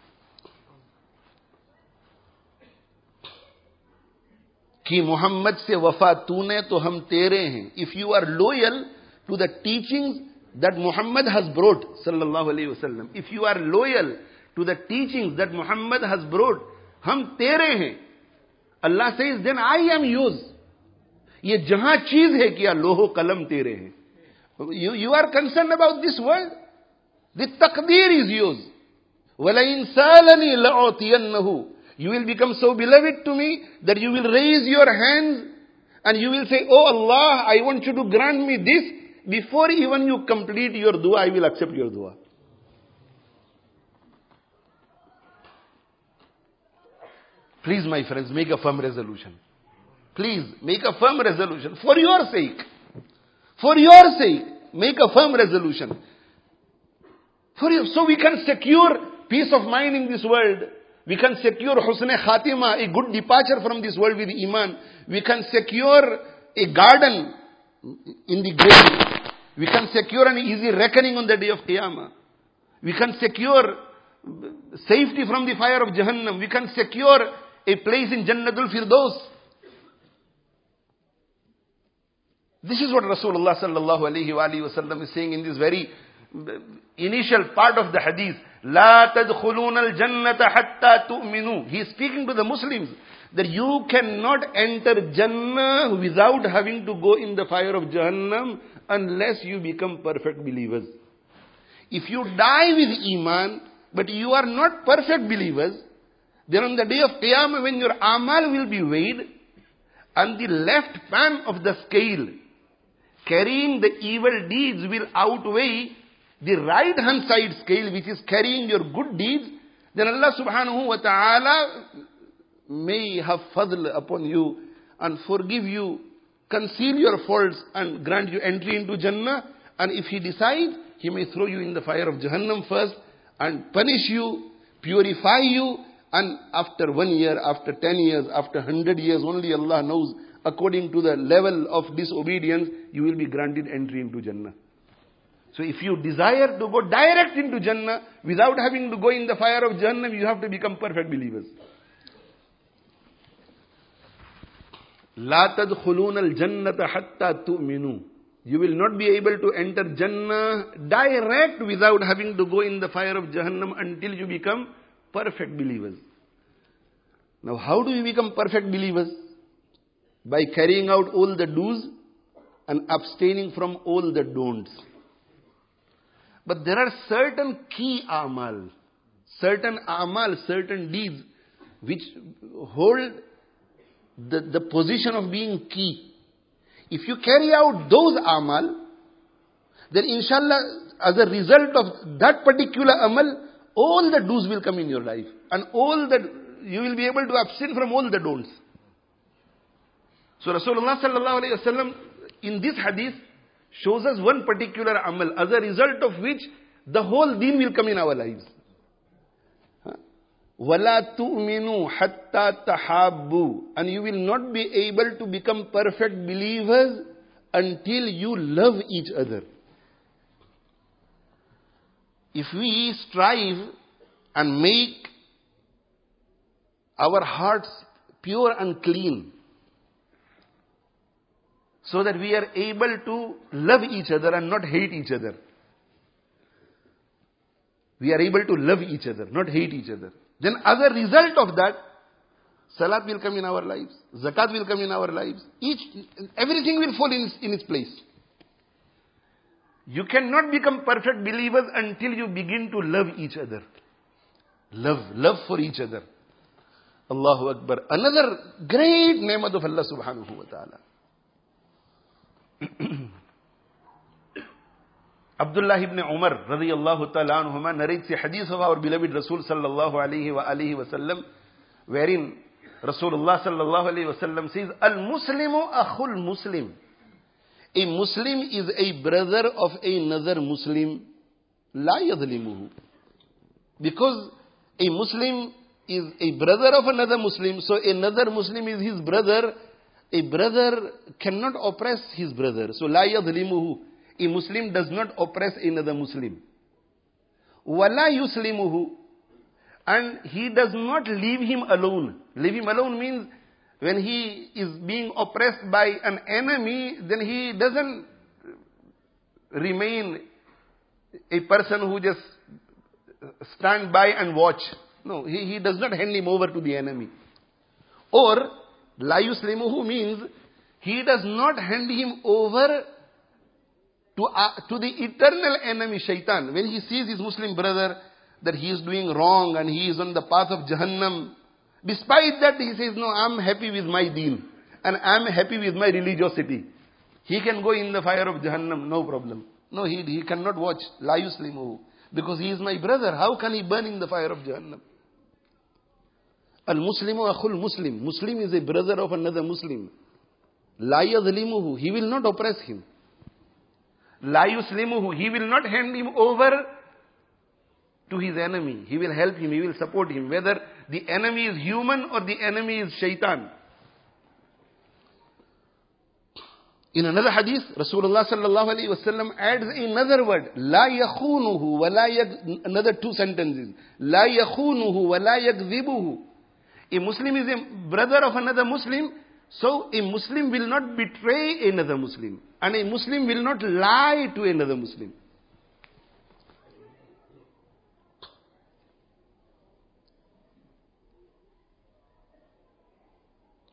कि मोहम्मद से वफा तूने तो हम तेरे हैं. If you are loyal to the teachings that Muhammad has brought, sallallahu alayhi wasallam, if you are loyal to the teachings that Muhammad has brought, हम तेरे हैं. Allah says, then I am yours. ये जहां चीज है क्या लोहो कलम तेरे हैं. You, you are concerned about this world. The taqdeer is yours. وَلَئِنْ سَالَنِي لَأُعْطِيَنَّهُ. You will become so beloved to me that you will raise your hands and you will say, oh Allah, I want you to grant me this. Before even you complete your dua, I will accept your dua. Please, my friends, make a firm resolution. Please, make a firm resolution. For your sake. For your sake, make a firm resolution. For you, so we can secure peace of mind in this world. We can secure husn-e khatima, a good departure from this world with iman. We can secure a garden in the grave. We can secure an easy reckoning on the day of Qiyamah. We can secure safety from the fire of Jahannam. We can secure a place in Jannatul Firdaus. This is what Rasulullah sallallahu alayhi wa alihi wa sallam is saying in this very initial part of the hadith. لا تدخلون الجنة حتى تؤمنوا. He is speaking to the Muslims. that you cannot enter Jannah without having to go in the fire of Jahannam unless you become perfect believers. If you die with Iman, but you are not perfect believers, then on the day of Qiyamah, when your amal will be weighed, and the left pan of the scale carrying the evil deeds will outweigh the right hand side scale which is carrying your good deeds, then Allah subhanahu wa ta'ala may have fadl upon you and forgive you, conceal your faults and grant you entry into Jannah. And if He decides, He may throw you in the fire of Jahannam first and punish you, purify you, and after one year, after ten years, after hundred years, only Allah knows, according to the level of disobedience, you will be granted entry into Jannah. So if you desire to go direct into Jannah without having to go in the fire of Jahannam, you have to become perfect believers. لا تدخلون الجنة حتى تؤمنوا. You will not be able to enter Jannah direct without having to go in the fire of Jahannam until you become perfect believers. Now, how do you become perfect believers? By carrying out all the do's and abstaining from all the don'ts. But there are certain key amal, certain amal, certain deeds which hold the, the position of being key. If you carry out those amal, then inshallah, as a result of that particular amal, all the do's will come in your life. And all the, you will be able to abstain from all the don'ts. So Rasulullah sallallahu alayhi wa sallam, in this hadith, shows us one particular amal, as a result of which the whole deen will come in our lives. وَلَا تُؤْمِنُوا حَتَّى تَحَابُّوا. And you will not be able to become perfect believers until you love each other. If we strive and make our hearts pure and clean, so that we are able to love each other and not hate each other. We are able to love each other, not hate each other. Then as a result of that, salat will come in our lives, zakat will come in our lives. Each, everything will fall in, in its place. You cannot become perfect believers until you begin to love each other. Love, love for each other. Allahu Akbar. Another great ni'mat of Allah subhanahu wa ta'ala. Abdullah ibn Umar radiyallahu ta'ala anhuma narrates a hadith of our beloved Rasul sallallahu alayhi wa alihi wa sallam, wherein Rasulullah sallallahu alayhi wa sallam says, Al-Muslimu akhul Muslim. A Muslim is a brother of another Muslim. La yadhlimuhu. Because a Muslim is a brother of another Muslim, so another Muslim is his brother. A brother cannot oppress his brother. So, la yadhlimuhu. A Muslim does not oppress another Muslim. Wala yuslimuhu. And he does not leave him alone. Leave him alone means when he is being oppressed by an enemy, then he doesn't remain a person who just stand by and watch. No, he, he does not hand him over to the enemy. Or, la yuslimuhu means he does not hand him over to, uh, to the eternal enemy, shaitan. When he sees his Muslim brother that he is doing wrong and he is on the path of Jahannam, despite that he says, no, I'm happy with my deen and I'm happy with my religiosity. He can go in the fire of Jahannam, no problem. No, he, he cannot watch. La yuslimuhu. Because he is my brother. How can he burn in the fire of Jahannam? Al-Muslimu akhul Muslim. Muslim is a brother of another Muslim. La yadhlimuhu. He will not oppress him. La yuslimuhu. He will not hand him over to his enemy. He will help him. He will support him. Whether the enemy is human or the enemy is shaitan. In another hadith, Rasulullah sallallahu alayhi wa sallam adds another word. La yakhunuhu wa la yag... Another two sentences. La yakhunuhu wa la yakdhibuhu. A Muslim is a brother of another Muslim, so a Muslim will not betray another Muslim. And a Muslim will not lie to another Muslim.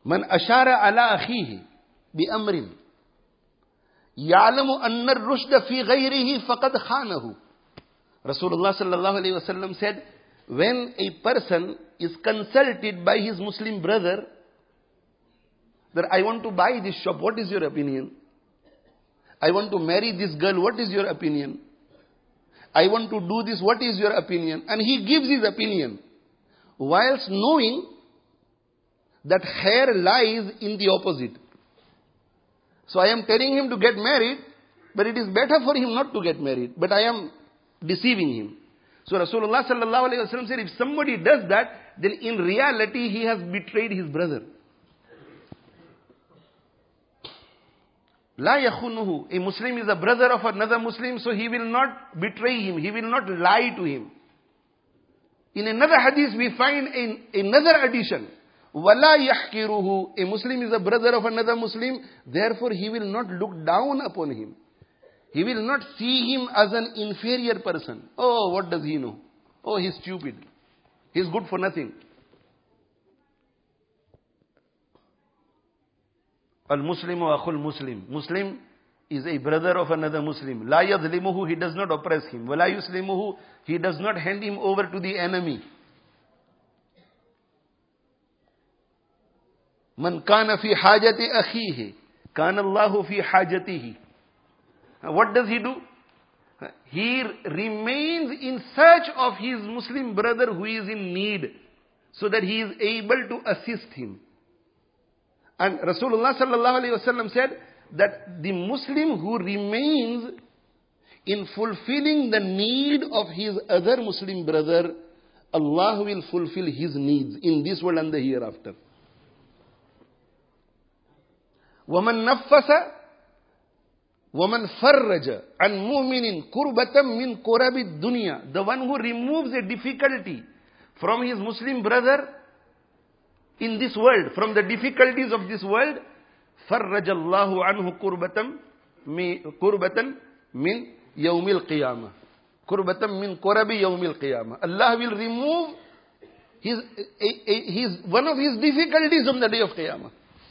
Man ashara ala akhihi bi amrin ya'lamu anna ar-rushda fi ghayrihi faqad khanahu. Rasulullah sallallahu alayhi wasallam said, when a person is consulted by his Muslim brother that I want to buy this shop, what is your opinion? I want to marry this girl, what is your opinion? I want to do this, what is your opinion? And he gives his opinion, whilst knowing that khair lies in the opposite. So I am telling him to get married, but it is better for him not to get married. But I am deceiving him. So Rasulullah sallallahu alayhi wa sallam said, if somebody does that, then in reality he has betrayed his brother. La yakhunuhu. A Muslim is a brother of another Muslim, so he will not betray him. He will not lie to him. In another hadith we find in another addition. Wala yahkiruhu. A Muslim is a brother of another Muslim, therefore he will not look down upon him. He will not see him as an inferior person. Oh, what does he know? Oh, he's stupid. He's good for nothing. Al-Muslimu akhul Muslim. Muslim is a brother of another Muslim. La yadhlimuhu, he does not oppress him. Wala yuslimuhu, he does not hand him over to the enemy. Man kana fi hajati akhihi, kana Allahu fi hajatihi. What does he do? He remains in search of his Muslim brother who is in need, so that he is able to assist him. And Rasulullah sallallahu alayhi wa sallam said that the Muslim who remains in fulfilling the need of his other Muslim brother, Allah will fulfill his needs in this world and the hereafter. وَمَنْ نَفَّسَ وَمَنْ فَرَّجَ عَنْ مُؤْمِنٍ كُرْبَةً مِّنْ كُرَبِ الدُّنْيَا. The one who removes a difficulty from his Muslim brother in this world, from the difficulties of this world, فَرَّجَ اللَّهُ عَنْهُ كُرْبَةً مِّنْ يَوْمِ الْقِيَامَةِ. كُرْبَةً مِّنْ كُرَبِ يَوْمِ الْقِيَامَةِ. Allah will remove his, his, one of his difficulties on the day of Qiyamah.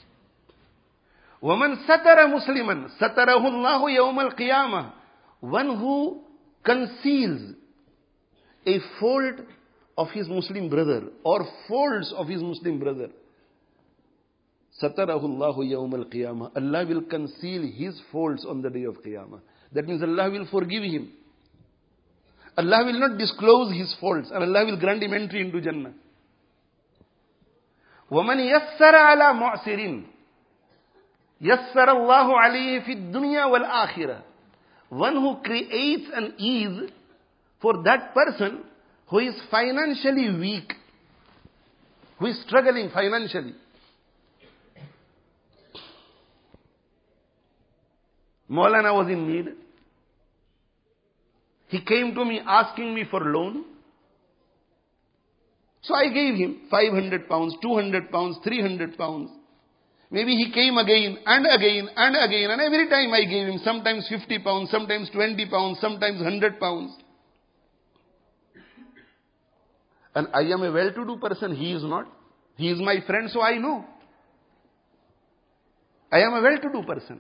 وَمَنْ سَتَرَ مُسْلِمًا سَتَرَهُ اللَّهُ يَوْمَ الْقِيَامَةِ. One who conceals a fault of his Muslim brother or faults of his Muslim brother, سَتَرَهُ اللَّهُ يَوْمَ الْقِيَامَةِ. Allah will conceal his faults on the day of Qiyamah. That means Allah will forgive him. Allah will not disclose his faults, and Allah will grant him entry into Jannah. وَمَنْ يَسَّرَ عَلَى مُعْسِرٍ يَسَّرَ اللَّهُ عَلَيْهِ فِي الدُّنْيَا وَالْآخِرَةِ. One who creates an ease for that person who is financially weak, who is struggling financially. Maulana was in need. He came to me asking me for loan. So I gave him five hundred pounds, two hundred pounds, three hundred pounds. Maybe he came again and again and again, and every time I gave him sometimes fifty pounds, sometimes twenty pounds, sometimes one hundred pounds. And I am a well-to-do person, he is not. He is my friend, so I know. I am a well-to-do person.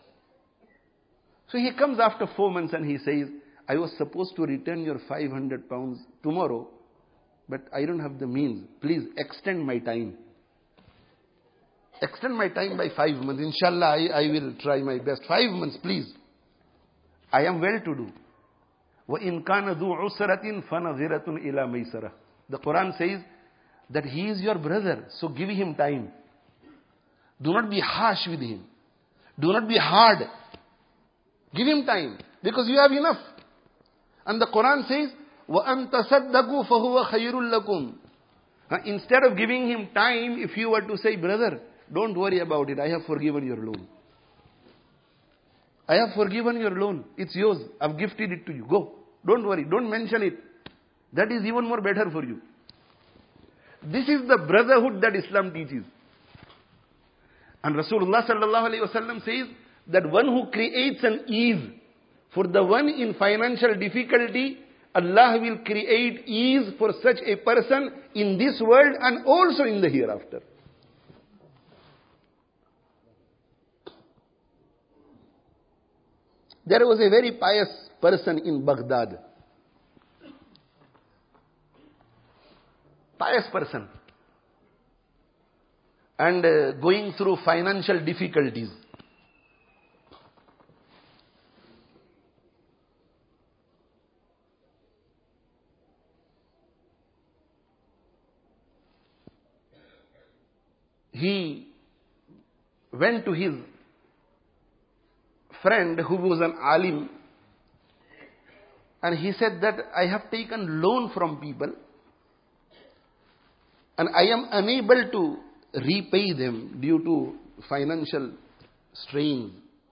So he comes after four months and he says, I was supposed to return your five hundred pounds tomorrow, but I don't have the means. Please extend my time. Extend my time by five months. Inshallah, I, I will try my best. Five months, please. I am well-to-do. وَإِنْ كَانَ ذُو عُسْرَةٍ فَنَظِرَةٌ إِلَى مَيْسَرَةٍ. The Quran says that he is your brother, so give him time. Do not be harsh with him. Do not be hard. Give him time, because you have enough. And the Quran says, وَأَن تَصَدَّقُوا فَهُوَ خَيْرٌ لَكُمْ. Instead of giving him time, if you were to say, brother, don't worry about it, I have forgiven your loan. I have forgiven your loan. It's yours. I've gifted it to you. Go. Don't worry. Don't mention it. That is even more better for you. This is the brotherhood that Islam teaches. And Rasulullah sallallahu alayhi wa sallam says that one who creates an ease for the one in financial difficulty, Allah will create ease for such a person in this world and also in the hereafter. There was a very pious person in Baghdad. Pious person. And uh, going through financial difficulties. He went to his friend who was an alim, and he said that I have taken loan from people and I am unable to repay them due to financial strains,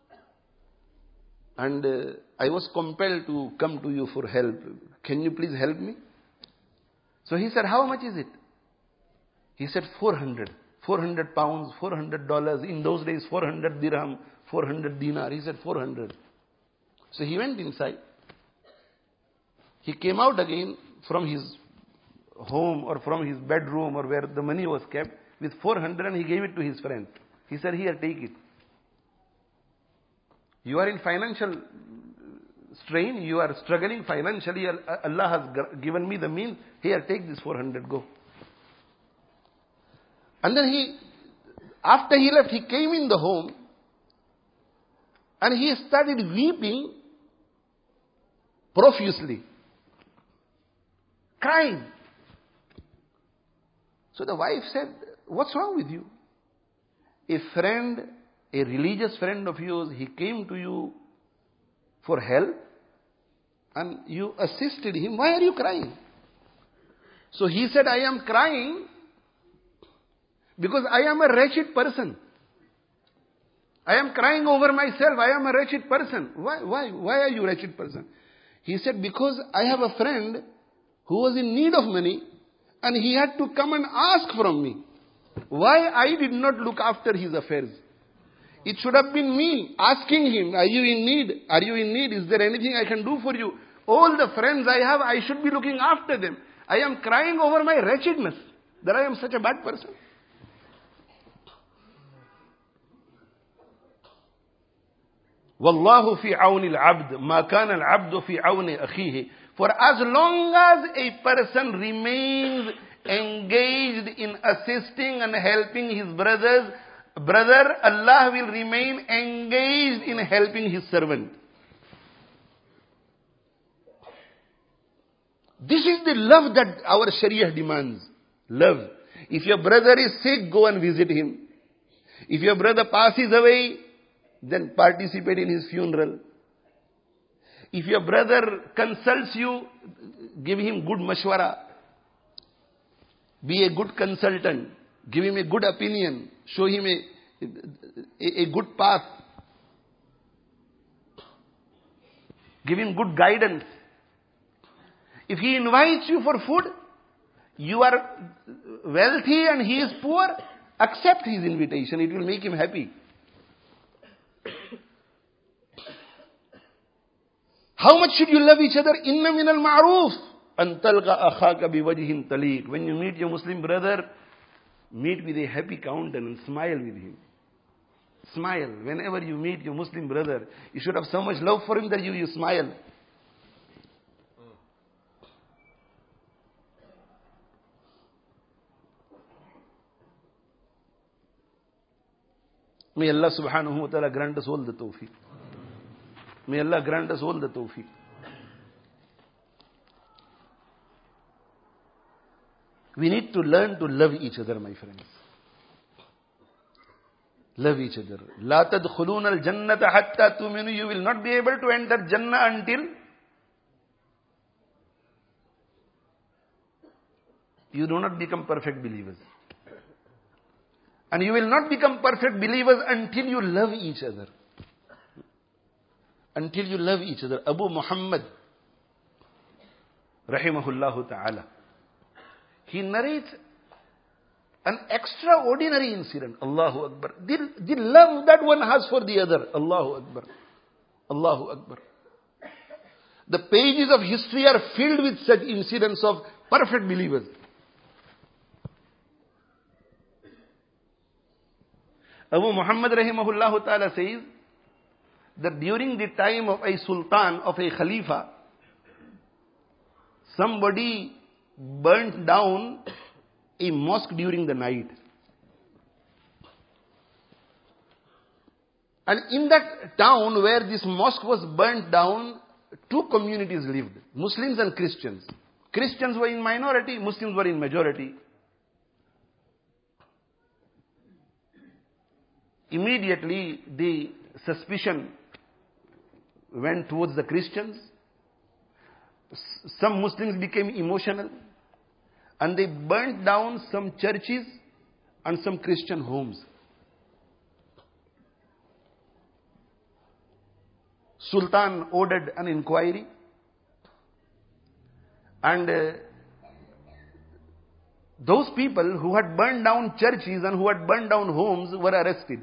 and uh, I was compelled to come to you for help. Can you please help me? So he said, how much is it? He said, four hundred. four hundred pounds, four hundred dollars. In those days, four hundred dirham, four hundred dinar. He said, four hundred. So he went inside. He came out again from his home or from his bedroom or where the money was kept with four hundred, and he gave it to his friend. He said, here, take it. You are in financial strain. You are struggling financially. Allah has given me the means. Here, take this four hundred, go. And then he, after he left, he came in the home and he started weeping profusely, crying. So the wife said, what's wrong with you? A friend, a religious friend of yours, he came to you for help and you assisted him. Why are you crying? So he said, I am crying because I am a wretched person. I am crying over myself. I am a wretched person. Why, why, why are you a wretched person? He said, because I have a friend who was in need of money and he had to come and ask from me. Why I did not look after his affairs? It should have been me asking him, are you in need? Are you in need? Is there anything I can do for you? All the friends I have, I should be looking after them. I am crying over my wretchedness, that I am such a bad person. Wallahu fi awni al-abd, ma kana al-abdu fi awni akhihi. For as long as a person remains engaged in assisting and helping his brothers, brother, Allah will remain engaged in helping his servant. This is the love that our Sharia demands. Love. If your brother is sick, go and visit him. If your brother passes away, then participate in his funeral. If your brother consults you, give him good mashwara. Be a good consultant. Give him a good opinion. Show him a, a, a good path. Give him good guidance. If he invites you for food, you are wealthy and he is poor, accept his invitation. It will make him happy. How much should you love each other? Inna min al-ma'roof an talqa akhaka biwajhin taliq. When you meet your Muslim brother, meet with a happy countenance, smile with him. Smile. Whenever you meet your Muslim brother, you should have so much love for him that you, you smile. May Allah subhanahu wa ta'ala grant us all the tawfiq. May Allah grant us all the tawfiq. We need to learn to love each other, my friends. Love each other. La tadkhuluna al-jannata hatta tu'minu. You will not be able to enter Jannah until you do not become perfect believers. And you will not become perfect believers until you love each other. Until you love each other. Abu Muhammad, rahimahullah ta'ala, he narrates an extraordinary incident. Allahu Akbar. The, the love that one has for the other. Allahu Akbar. Allahu Akbar. The pages of history are filled with such incidents of perfect believers. Abu Muhammad rahimahullah ta'ala says that during the time of a sultan, of a khalifa, somebody burnt down a mosque during the night. And in that town where this mosque was burnt down, two communities lived, Muslims and Christians. Christians were in minority, Muslims were in majority. Immediately the suspicion went towards the Christians. Some Muslims became emotional and they burnt down some churches and some Christian homes. Sultan ordered an inquiry, and uh, those people who had burned down churches and who had burned down homes were arrested.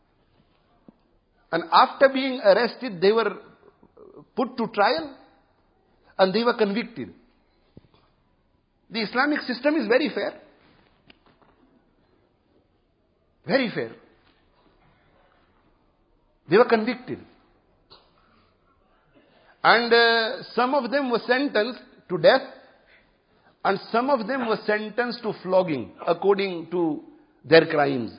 And after being arrested, they were put to trial and they were convicted. The Islamic system is very fair. Very fair. They were convicted. And uh, some of them were sentenced to death, and some of them were sentenced to flogging according to their crimes.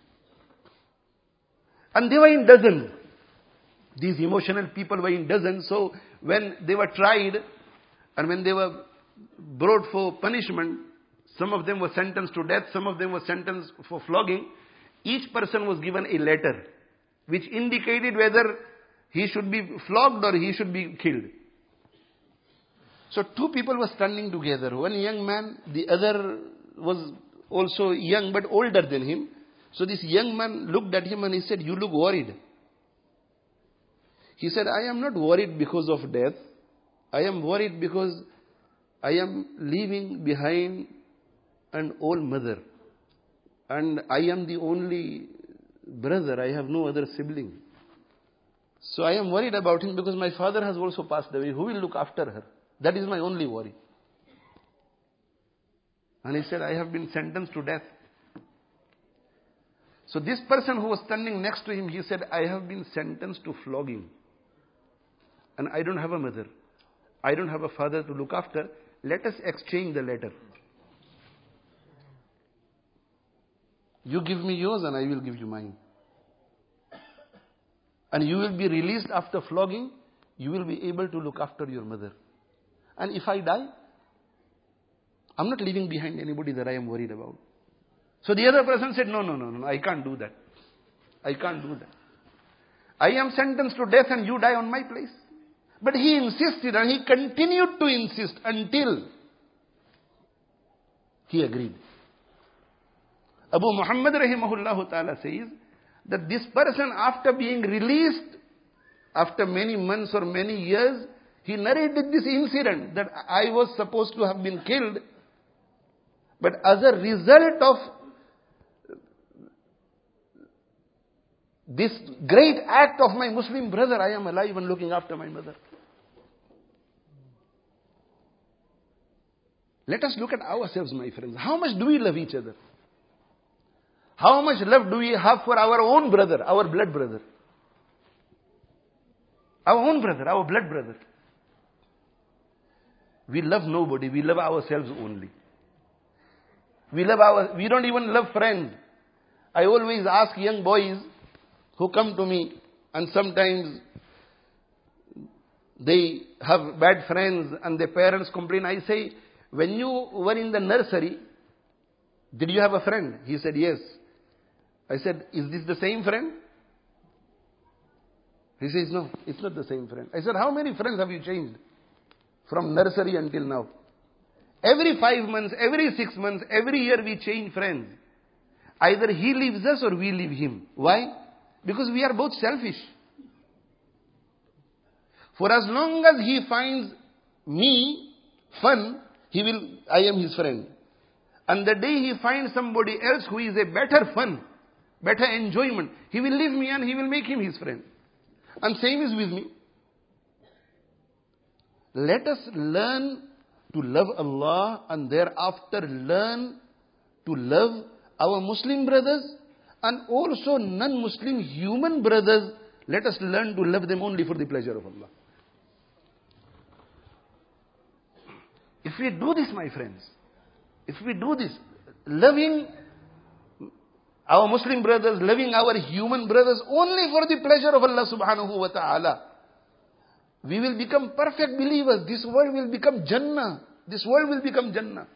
And they were in dozens. These emotional people were in dozens. So when they were tried and when they were brought for punishment, some of them were sentenced to death, some of them were sentenced for flogging. Each person was given a letter which indicated whether he should be flogged or he should be killed. So two people were standing together. One young man, the other was also young but older than him. So this young man looked at him and he said, "You look worried." He said, "I am not worried because of death. I am worried because I am leaving behind an old mother. And I am the only brother. I have no other sibling. So I am worried about him because my father has also passed away. Who will look after her? That is my only worry." And he said, "I have been sentenced to death." So this person who was standing next to him, he said, "I have been sentenced to flogging. And I don't have a mother. I don't have a father to look after. Let us exchange the letter. You give me yours and I will give you mine. And you will be released after flogging. You will be able to look after your mother. And if I die, I'm not leaving behind anybody that I am worried about." So the other person said, no, no, no, no, I can't do that. I can't do that. I am sentenced to death and you die on my place. But he insisted and he continued to insist until he agreed. Abu Muhammad rahimahullah ta'ala says that this person, after being released, after many months or many years, he narrated this incident that I was supposed to have been killed, but as a result of this great act of my Muslim brother, I am alive and looking after my mother. Let us look at ourselves, my friends. How much do we love each other? How much love do we have for our own brother, our blood brother? Our own brother, our blood brother. We love nobody, we love ourselves only. We love our, we don't even love friends. I always ask young boys who come to me, and sometimes they have bad friends and their parents complain. I say, when you were in the nursery, did you have a friend? He said, yes. I said, is this the same friend? He says, no, it's not the same friend. I said, how many friends have you changed from nursery until now? Every five months, every six months, every year we change friends. Either he leaves us or we leave him. Why? Because we are both selfish. For as long as he finds me fun, he will, I am his friend. And the day he finds somebody else who is a better fun, better enjoyment, he will leave me and he will make him his friend. And same is with me. Let us learn to love Allah and thereafter learn to love our Muslim brothers and also non-Muslim human brothers Let us learn to love them only for the pleasure of Allah. If we do this, my friends, if we do this, loving our Muslim brothers, loving our human brothers only for the pleasure of Allah subhanahu wa ta'ala, we will become perfect believers. This world will become Jannah. This world will become Jannah.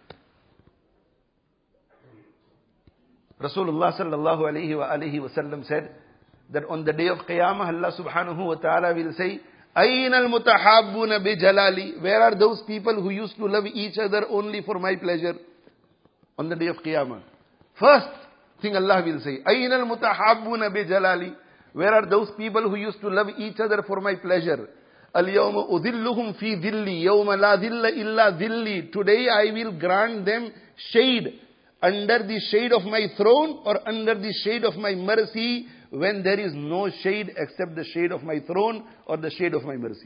Rasulullah sallallahu alayhi wa alihi wa sallam said that on the day of Qiyamah, Allah subhanahu wa ta'ala will say, أَيْنَ الْمُتَحَابُّونَ بِجَلَالِ? Where are those people who used to love each other only for my pleasure? On the day of Qiyamah. First thing Allah will say, أَيْنَ الْمُتَحَابُّونَ بِجَلَالِ? Where are those people who used to love each other for my pleasure? الْيَوْمَ أُذِلُّهُمْ فِي ذِلِّي يَوْمَ لَا ذِلَّ إِلَّا ذِلِّي. Today I will grant them shade under the shade of my throne or under the shade of my mercy, when there is no shade except the shade of my throne or the shade of my mercy.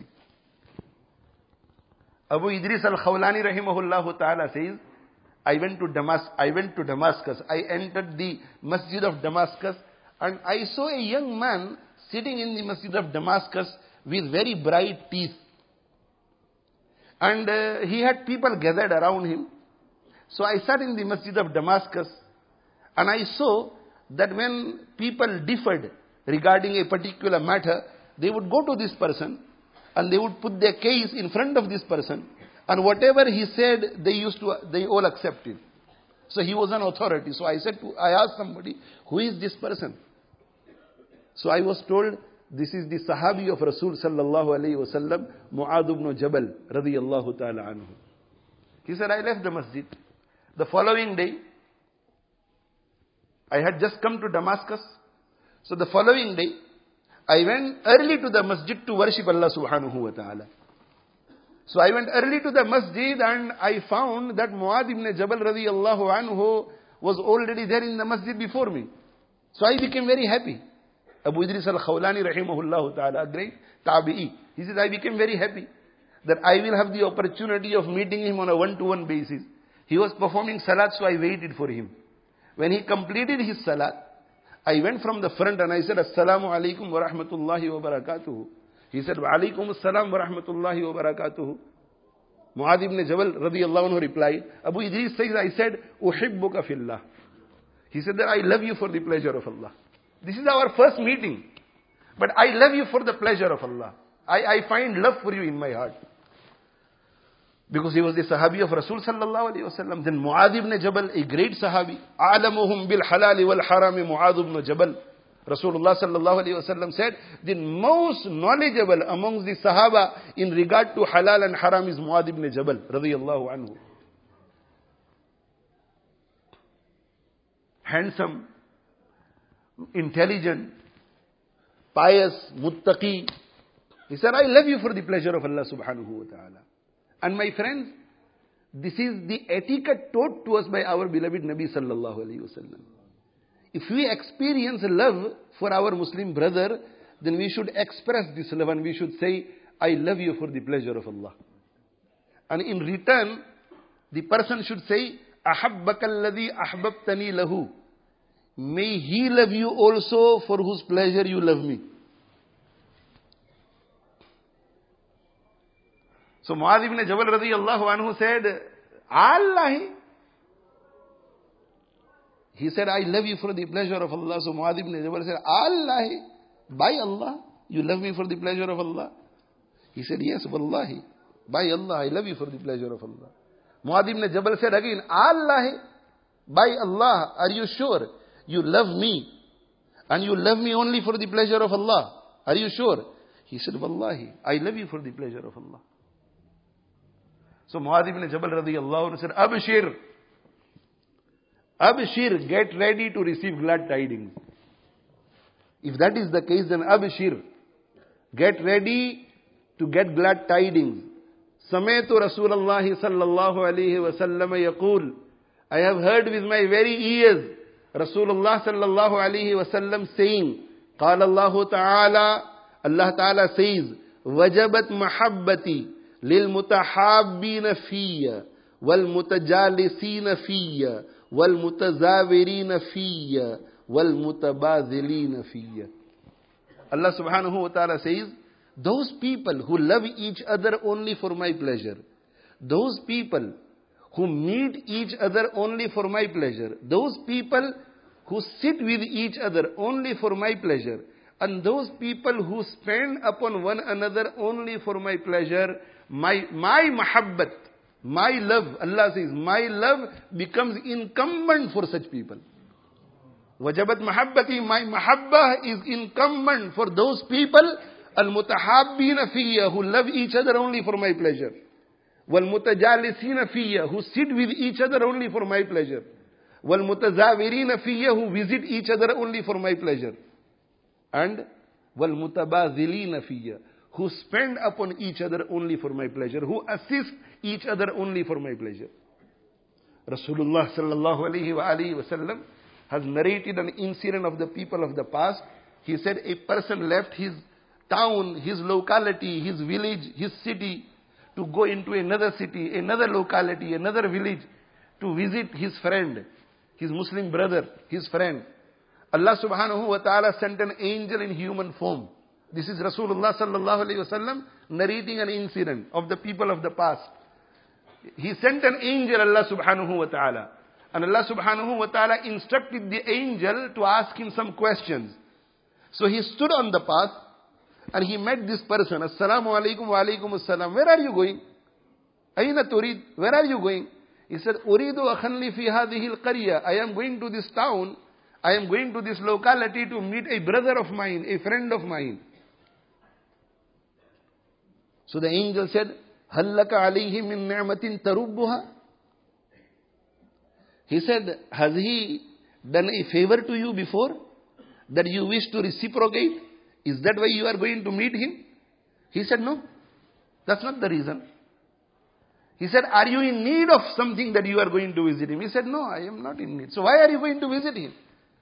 Abu Idris al-Khawlani rahimahullah ta'ala says, I went to Damascus, I went to Damascus, I entered the masjid of Damascus, and I saw a young man sitting in the masjid of Damascus with very bright teeth. And uh, he had people gathered around him. So I sat in the masjid of Damascus, and I saw that when people differed regarding a particular matter, they would go to this person and they would put their case in front of this person, and whatever he said, they used to, they all accepted. So he was an authority. So I said to, I asked somebody, who is this person? So I was told, this is the Sahabi of Rasul sallallahu alayhi wa sallam, Mu'adh ibn Jabal radiyallahu ta'ala anhu. He said, I left the masjid. The following day, I had just come to Damascus. So the following day, I went early to the masjid to worship Allah subhanahu wa ta'ala. So I went early to the masjid and I found that Mu'adh ibn Jabal radiyallahu anhu was already there in the masjid before me. So I became very happy. Abu Idris al-Khawlani rahimahullah ta'ala, a great tabi'i. He says, I became very happy that I will have the opportunity of meeting him on a one-to-one basis. He was performing salat, so I waited for him. When he completed his salat, I went from the front and I said, Assalamu alaikum wa rahmatullahi wa barakatuhu. He said, Wa alaikum assalam wa rahmatullahi wa barakatuhu. Mu'adh ibn Jabal radiyallahu anhu replied, Abu Idris says, I said, Uhibbuka fillah. He said that I love you for the pleasure of Allah. This is our first meeting. But I love you for the pleasure of Allah. I, I find love for you in my heart. Because he was the Sahabi of Rasul sallallahu alayhi wa sallam. Then Mu'adh ibn Jabal, a great Sahabi. A'lamuhum bil halali wal harami Mu'adh ibn Jabal. Rasulullah sallallahu alayhi wa sallam said, the most knowledgeable amongst the Sahaba in regard to halal and haram is Mu'adh ibn Jabal radiyallahu anhu. Handsome, intelligent, pious, muttaqi. He said, I love you for the pleasure of Allah subhanahu wa ta'ala. And my friends, this is the etiquette taught to us by our beloved Nabi sallallahu alayhi wa sallam. If we experience love for our Muslim brother, then we should express this love and we should say, I love you for the pleasure of Allah. And in return, the person should say, أَحَبَّكَ الَّذِي أَحْبَبْتَنِي لَهُ. May he love you also for whose pleasure you love me. So Mu'adh ibn Jabal radiyallahu anhu said, Allahi. He said, I love you for the pleasure of Allah. So Mu'adh ibn Jabal said, Allahi, by Allah, you love me for the pleasure of Allah? He said, yes, wallahi, by Allah, I love you for the pleasure of Allah. Mu'adh ibn Jabal said again, Allahi, by Allah, are you sure you love me? And you love me only for the pleasure of Allah? Are you sure? He said, wallahi, I love you for the pleasure of Allah. So Mu'adh ibn Jabal radiyallahu anhu said, Abshir, Abshir, get ready to receive glad tidings. If that is the case, then Abshir, get ready to get glad tidings. Samaytu Rasulullah sallallahu alayhi wa sallam yaqul, I have heard with my very ears Rasulullah sallallahu alayhi wa sallam saying, Qala Allahu ta'ala, Allah ta'ala says, Wajabat mahabbati lil mutahabbina fiyya, wal mutajalisina fiyya, wal mutazawirina fiyya, wal mutabazilina fiyya. Allah subhanahu wa ta'ala says, those people who love each other only for my pleasure, those people who meet each other only for my pleasure, those people who sit with each other only for my pleasure, and those people who spend upon one another only for my pleasure, my, my mahabbat, my love, Allah says, my love becomes incumbent for such people. Wajabat mahabbati, my mahabbah is incumbent for those people, al-mutahabbina fiyya, who love each other only for my pleasure. Wal-mutajalisina fiyya, who sit with each other only for my pleasure. Wal-mutazawirina fiyya, who visit each other only for my pleasure. And wal-mutabazilina fiyya, who spend upon each other only for my pleasure, who assist each other only for my pleasure. Rasulullah sallallahu alayhi wa alihi wa sallam has narrated an incident of the people of the past. He said a person left his town, his locality, his village, his city, to go into another city, another locality, another village, to visit his friend, his Muslim brother, his friend. Allah subhanahu wa ta'ala sent an angel in human form. This is Rasulullah sallallahu alayhi wa sallam narrating an incident of the people of the past. He sent an angel, Allah subhanahu wa ta'ala. And Allah subhanahu wa ta'ala instructed the angel to ask him some questions. So he stood on the path and he met this person. Assalamu alaikum wa alaikum assalam. Where are you going? Aina turid? Where are you going? He said, Uridu akhan li fi hadhihi al-qarya. I am going to this town. I am going to this locality to meet a brother of mine, a friend of mine. So the angel said, Hal laka alayhi min ni'matin tarubbuha? He said, has he done a favor to you before that you wish to reciprocate? Is that why you are going to meet him? He said, no, that's not the reason. He said, are you in need of something that you are going to visit him? He said, no, I am not in need. So why are you going to visit him?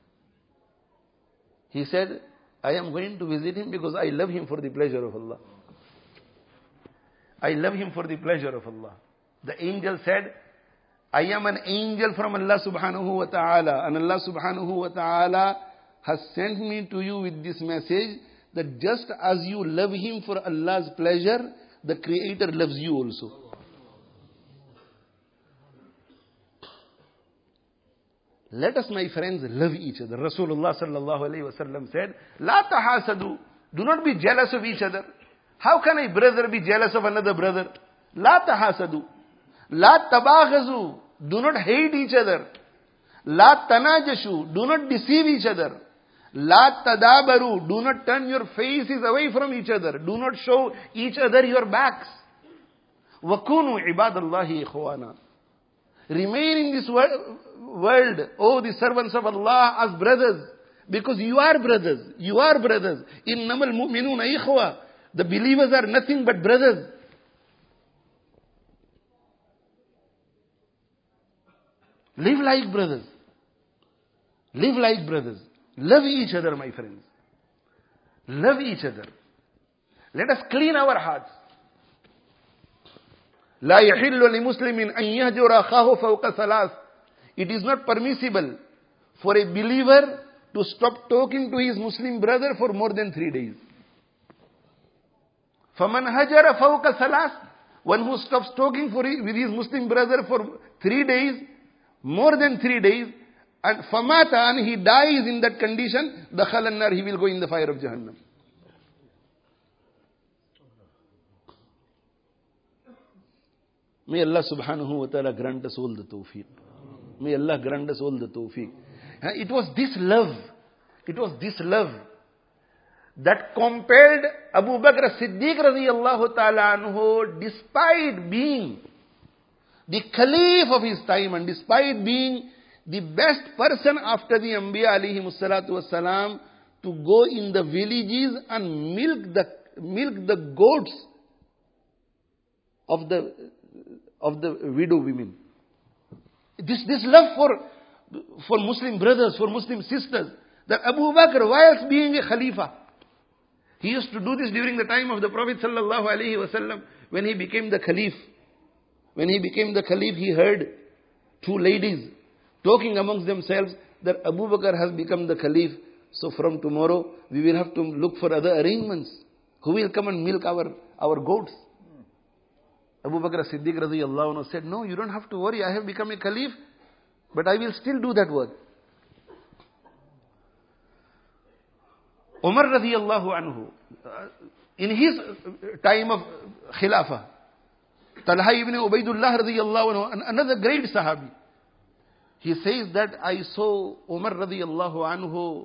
He said, I am going to visit him because I love him for the pleasure of Allah. I love him for the pleasure of Allah. The angel said, I am an angel from Allah subhanahu wa ta'ala, and Allah subhanahu wa ta'ala has sent me to you with this message that just as you love him for Allah's pleasure, the Creator loves you also. Let us, my friends, love each other. Rasulullah sallallahu alayhi wa sallam said, La tahasadu, do not be jealous of each other. How can a brother be jealous of another brother? La tahasadu. La tabaghazu, do not hate each other. La tanajashu, do not deceive each other. La tadabaru, do not turn your faces away from each other. Do not show each other your backs. Wakunu ibadallahi ikhwana. Remain in this world, O the servants of Allah, as brothers. Because you are brothers. You are brothers. Innamal mu'minuna ikhwa. The believers are nothing but brothers. Live like brothers. Live like brothers. Love each other, my friends. Love each other. Let us clean our hearts. لا يحل لمسلم أن يهجر أخاه فوق ثلاث. It is not permissible for a believer to stop talking to his Muslim brother for more than three days. فَمَنْ هَجَرَ فَوْقَ ثَلَاث. One who stops talking for his, with his Muslim brother for three days, more than three days, and famata, and he dies in that condition, dakhal an-nar, he will go in the fire of Jahannam. May Allah subhanahu wa ta'ala grant us all the tawfiq. May Allah grant us all the tawfiq. It was this love, it was this love that compelled Abu Bakr Siddiq radiyallahu ta'ala anhu, despite being the Caliph of his time and despite being the best person after the Anbiya alayhi salatu wasalam, to go in the villages and milk the milk the goats of the of the widow women. This this love for for Muslim brothers, for Muslim sisters, that Abu Bakr, whilst being a Khalifa, he used to do this during the time of the Prophet sallallahu alaihi wasallam. When he became the Caliph, when he became the Caliph, he heard two ladies talking amongst themselves that Abu Bakr has become the Caliph. So from tomorrow, we will have to look for other arrangements. Who will come and milk our, our goats? Abu Bakr Siddiq radiyallahu anhu said, no, you don't have to worry. I have become a caliph, but I will still do that work. Umar radiyallahu anhu, uh, in his time of Khilafah, Talha ibn Ubaidullah radiyallahu anhu, another great Sahabi, he says that I saw Umar radiyallahu anhu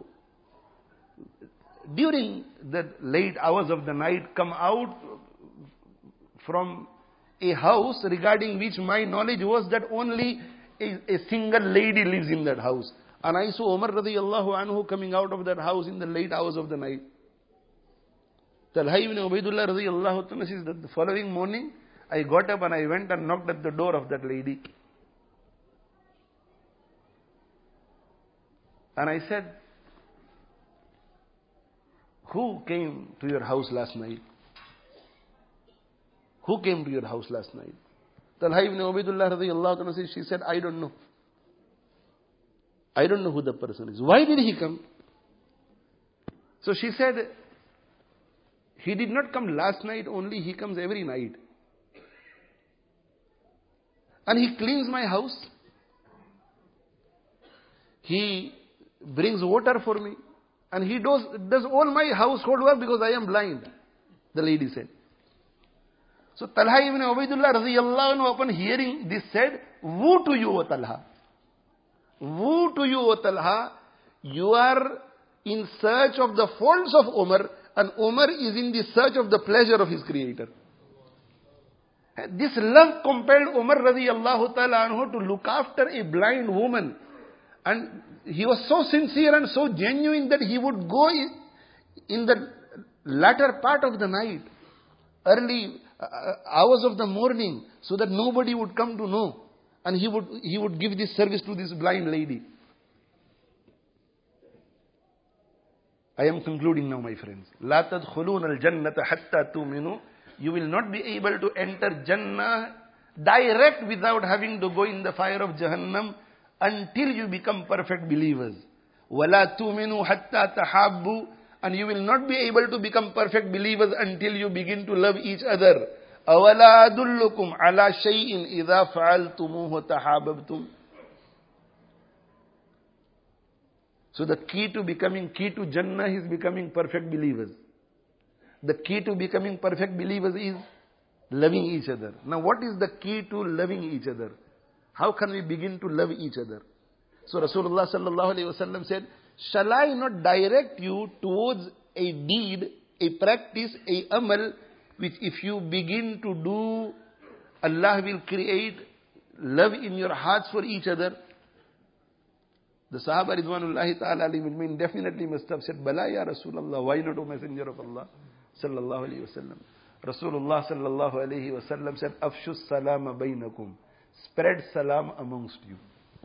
during the late hours of the night come out from a house regarding which my knowledge was that only a, a single lady lives in that house. And I saw Umar radiyallahu anhu coming out of that house in the late hours of the night. Talha ibn Ubaidullah radiyallahu anhu says that the following morning, I got up and I went and knocked at the door of that lady. And I said, who came to your house last night? Who came to your house last night? Talha ibn Ubaidullah radiyallahu anhu says, she said, I don't know. I don't know who the person is. Why did he come? So she said, he did not come last night only, he comes every night. And he cleans my house. He brings water for me. And he does, does all my household work because I am blind, the lady said. So Talha ibn Ubaidullah radiyallahu anhu upon hearing this said, woe to you, O Talha. Woe to you, O Talha. You are in search of the faults of Umar, and Umar is in the search of the pleasure of his creator. This love compelled Umar radiyallahu ta'ala anhu to look after a blind woman. And he was so sincere and so genuine that he would go in, in the latter part of the night, early uh, hours of the morning, so that nobody would come to know. And he would, he would give this service to this blind lady. I am concluding now, my friends. لا تدخلون الجنة حتى تؤمنوا. You will not be able to enter Jannah direct without having to go in the fire of Jahannam until you become perfect believers. وَلَا تُؤْمِنُوا حَتَّى تَحَابُّوا. And you will not be able to become perfect believers until you begin to love each other. أَوَلَا أَدُلُّكُمْ عَلَى شَيْءٍ إِذَا فَعَلْتُمُوهُ تَحَابَبْتُمْ. So the key to becoming, key to Jannah is becoming perfect believers. The key to becoming perfect believers is loving each other. Now what is the key to loving each other? How can we begin to love each other? So Rasulullah sallallahu alayhi wa sallam said, shall I not direct you towards a deed, a practice, a amal, which if you begin to do, Allah will create love in your hearts for each other? The Sahaba Ridwanullahi ta'ala alayhim definitely must have said, Bala ya Rasulullah, why not, O Messenger of Allah sallallahu alayhi wa sallam? Rasulullah sallallahu alayhi wa sallam said, Afshu salama bainakum. Spread salam amongst you.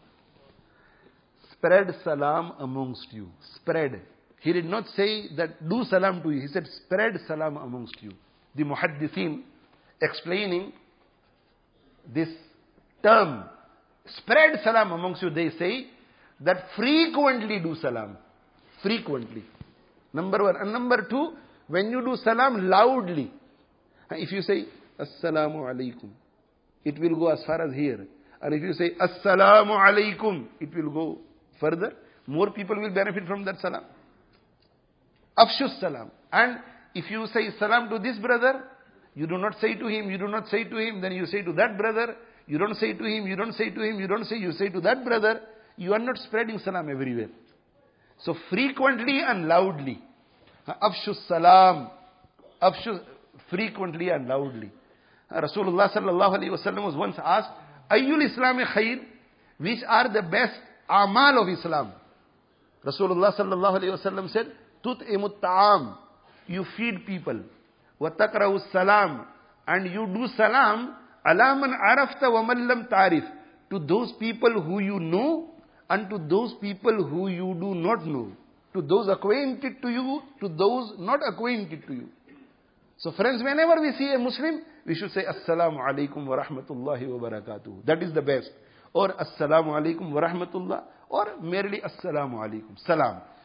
Spread salam amongst you. Spread. He did not say that do salam to you. He said spread salam amongst you. The muhaddithin explaining this term, spread salam amongst you, they say that frequently do salam. Frequently. Number one. And number two, when you do salam loudly. If you say Assalamu alaikum, it will go as far as here. And if you say Assalamu alaikum, it will go further. More people will benefit from that salam. Afshu salam. And if you say salam to this brother, you do not say to him, you do not say to him, then you say to that brother, you don't say to him, you don't say to him, you don't say, you say to that brother, you are not spreading salam everywhere. So frequently and loudly. Afshu salam. Afshu frequently and loudly. Rasulullah sallallahu alayhi wa sallam was once asked, Ayyul Islami khair? Which are the best amal of Islam? Rasulullah sallallahu alayhi wa sallam said, Tut'imut ta'am. You feed people. Wa taqra'u salam. And you do salam ala man arafta wa man lam ta'rif. To those people who you know and to those people who you do not know. To those acquainted to you, to those not acquainted to you. So friends, whenever we see a Muslim, we should say Assalamu alaikum wa rahmatullahi wa barakatuh. That is the best. Or Assalamu alaikum wa rahmatullah. Or merely Assalamu alaikum. Salam.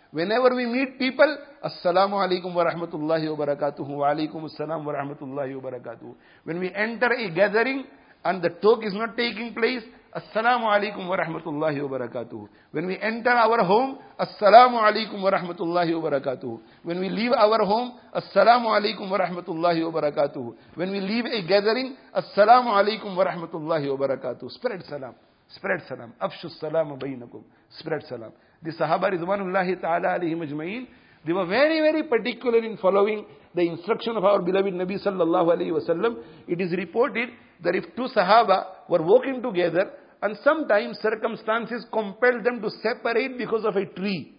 Whenever we meet people, Assalamu alaikum wa rahmatullahi wa barakatuhu, wa alaikum assalam wa rahmatullahi wa barakatuhu. When we enter a gathering and the talk is not taking place, Assalamu alaikum wa rahmatullahi wa barakatuhu. When we enter our home, Assalamu alaikum wa rahmatullahi wa barakatuhu. When we leave our home, Assalamu alaikum wa rahmatullahi wa barakatuhu. When we leave a gathering, Assalamu alaikum wa rahmatullahi wa barakatuhu. Spread salam. Spread salam. Afshu salam bainakum. Spread salam. The Sahaba Ridwanullahi ta'ala alayhim ajma'in, they were very, very particular in following the instruction of our beloved Nabi sallallahu alayhi wa sallam. It is reported that if two Sahaba were walking together and sometimes circumstances compelled them to separate because of a tree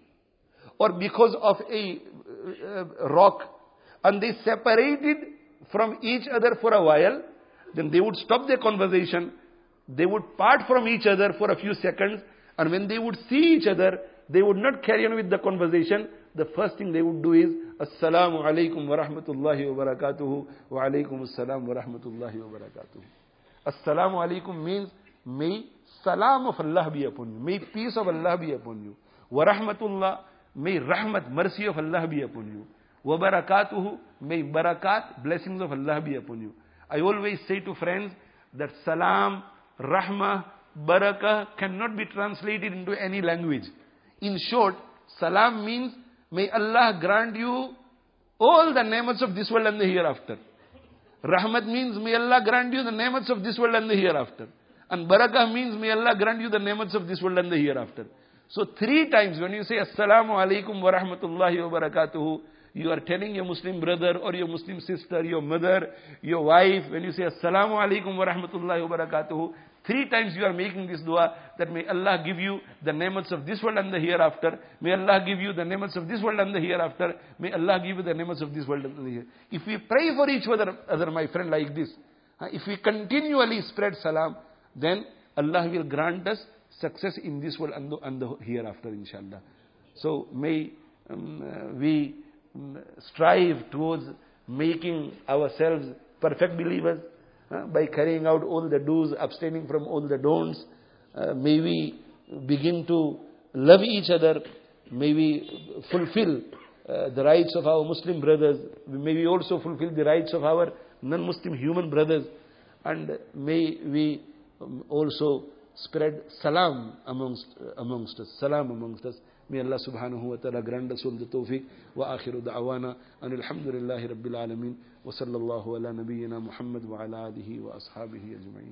or because of a uh, rock, and they separated from each other for a while, then they would stop their conversation, they would part from each other for a few seconds, and when they would see each other, they would not carry on with the conversation. The first thing they would do is, Assalamu alaikum wa rahmatullahi wa barakatuhu, wa alaikum assalam wa rahmatullahi wa barakatuhu. Assalamu alaikum means, may salam of Allah be upon you. May peace of Allah be upon you. Wa rahmatullah, may rahmat, mercy of Allah be upon you. Wa barakatuhu, may barakat, blessings of Allah be upon you. I always say to friends that salam, rahmah, barakah cannot be translated into any language. In short, salam means, may Allah grant you all the ni'mats of this world and the hereafter. Rahmat means, may Allah grant you the ni'mats of this world and the hereafter. And barakah means, may Allah grant you the ni'mats of this world and the hereafter. So three times when you say Assalamu alaikum wa rahmatullahi wa barakatuhu, you are telling your Muslim brother or your Muslim sister, your mother, your wife, when you say Assalamu alaikum wa rahmatullahi wa barakatuhu, three times you are making this dua that may Allah give you the ni'mats of this world and the hereafter. May Allah give you the ni'mats of this world and the hereafter. May Allah give you the ni'mats of this world and the hereafter. If we pray for each other, other my friend, like this, if we continually spread salam, then Allah will grant us success in this world and the, and the hereafter, inshallah. So may um, uh, we um, strive towards making ourselves perfect believers uh, by carrying out all the do's, abstaining from all the don'ts. Uh, may we begin to love each other. May we fulfill uh, the rights of our Muslim brothers. May we also fulfill the rights of our non-Muslim human brothers. And may we um, also spread salam amongst uh, amongst us. Salam amongst us. May Allah subhanahu wa ta'ala grant us all the tawfiq. Wa akhiru da'wana and alhamdulillahi rabbil alameen. Wa sallallahu ala nabiyyina Muhammad wa ala alihi wa ashabihi ajma'in.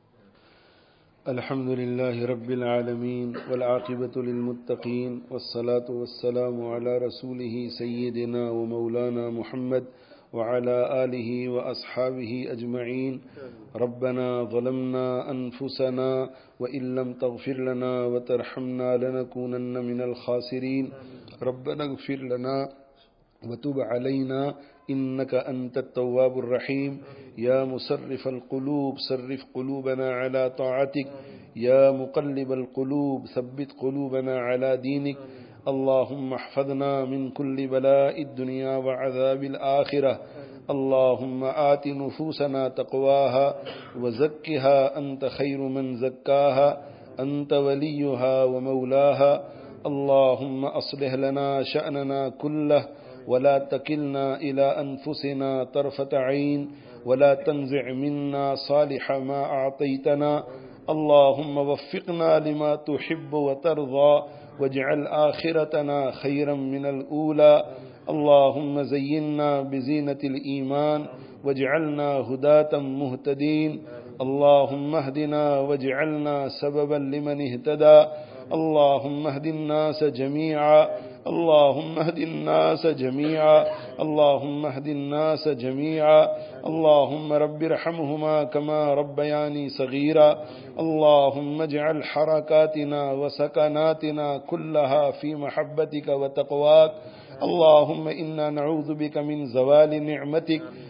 Alhamdulillahi rabbil alameen. Wal aqibatu lil muttaqeen. Was salatu was salamu ala rasulihi sayyidina wa maulana Muhammad وعلى آله وأصحابه أجمعين. ربنا ظلمنا أنفسنا وإن لم تغفر لنا وترحمنا لنكونن من الخاسرين. ربنا اغفر لنا وتب علينا إنك أنت التواب الرحيم. يا مصرف القلوب صرف قلوبنا على طاعتك. يا مقلب القلوب ثبت قلوبنا على دينك. اللهم احفظنا من كل بلاء الدنيا وعذاب الآخرة. اللهم آت نفوسنا تقواها وزكها أنت خير من زكاها أنت وليها ومولاها. اللهم أصلح لنا شأننا كله ولا تكلنا إلى أنفسنا طرفة عين ولا تنزع منا صالح ما أعطيتنا. اللهم وفقنا لما تحب وترضى واجعل آخرتنا خيرا من الأولى. اللهم زينا بزينة الإيمان واجعلنا هداة مهتدين. اللهم اهدنا واجعلنا سببا لمن اهتدى. اللهم اهد الناس جميعا. اللهم اهد الناس جميعا. اللهم اهد الناس جميعا. اللهم رب ارحمهما كما ربياني صغيرا. اللهم اجعل حركاتنا وسكناتنا كلها في محبتك وتقواك. اللهم إنا نعوذ بك من زوال نعمتك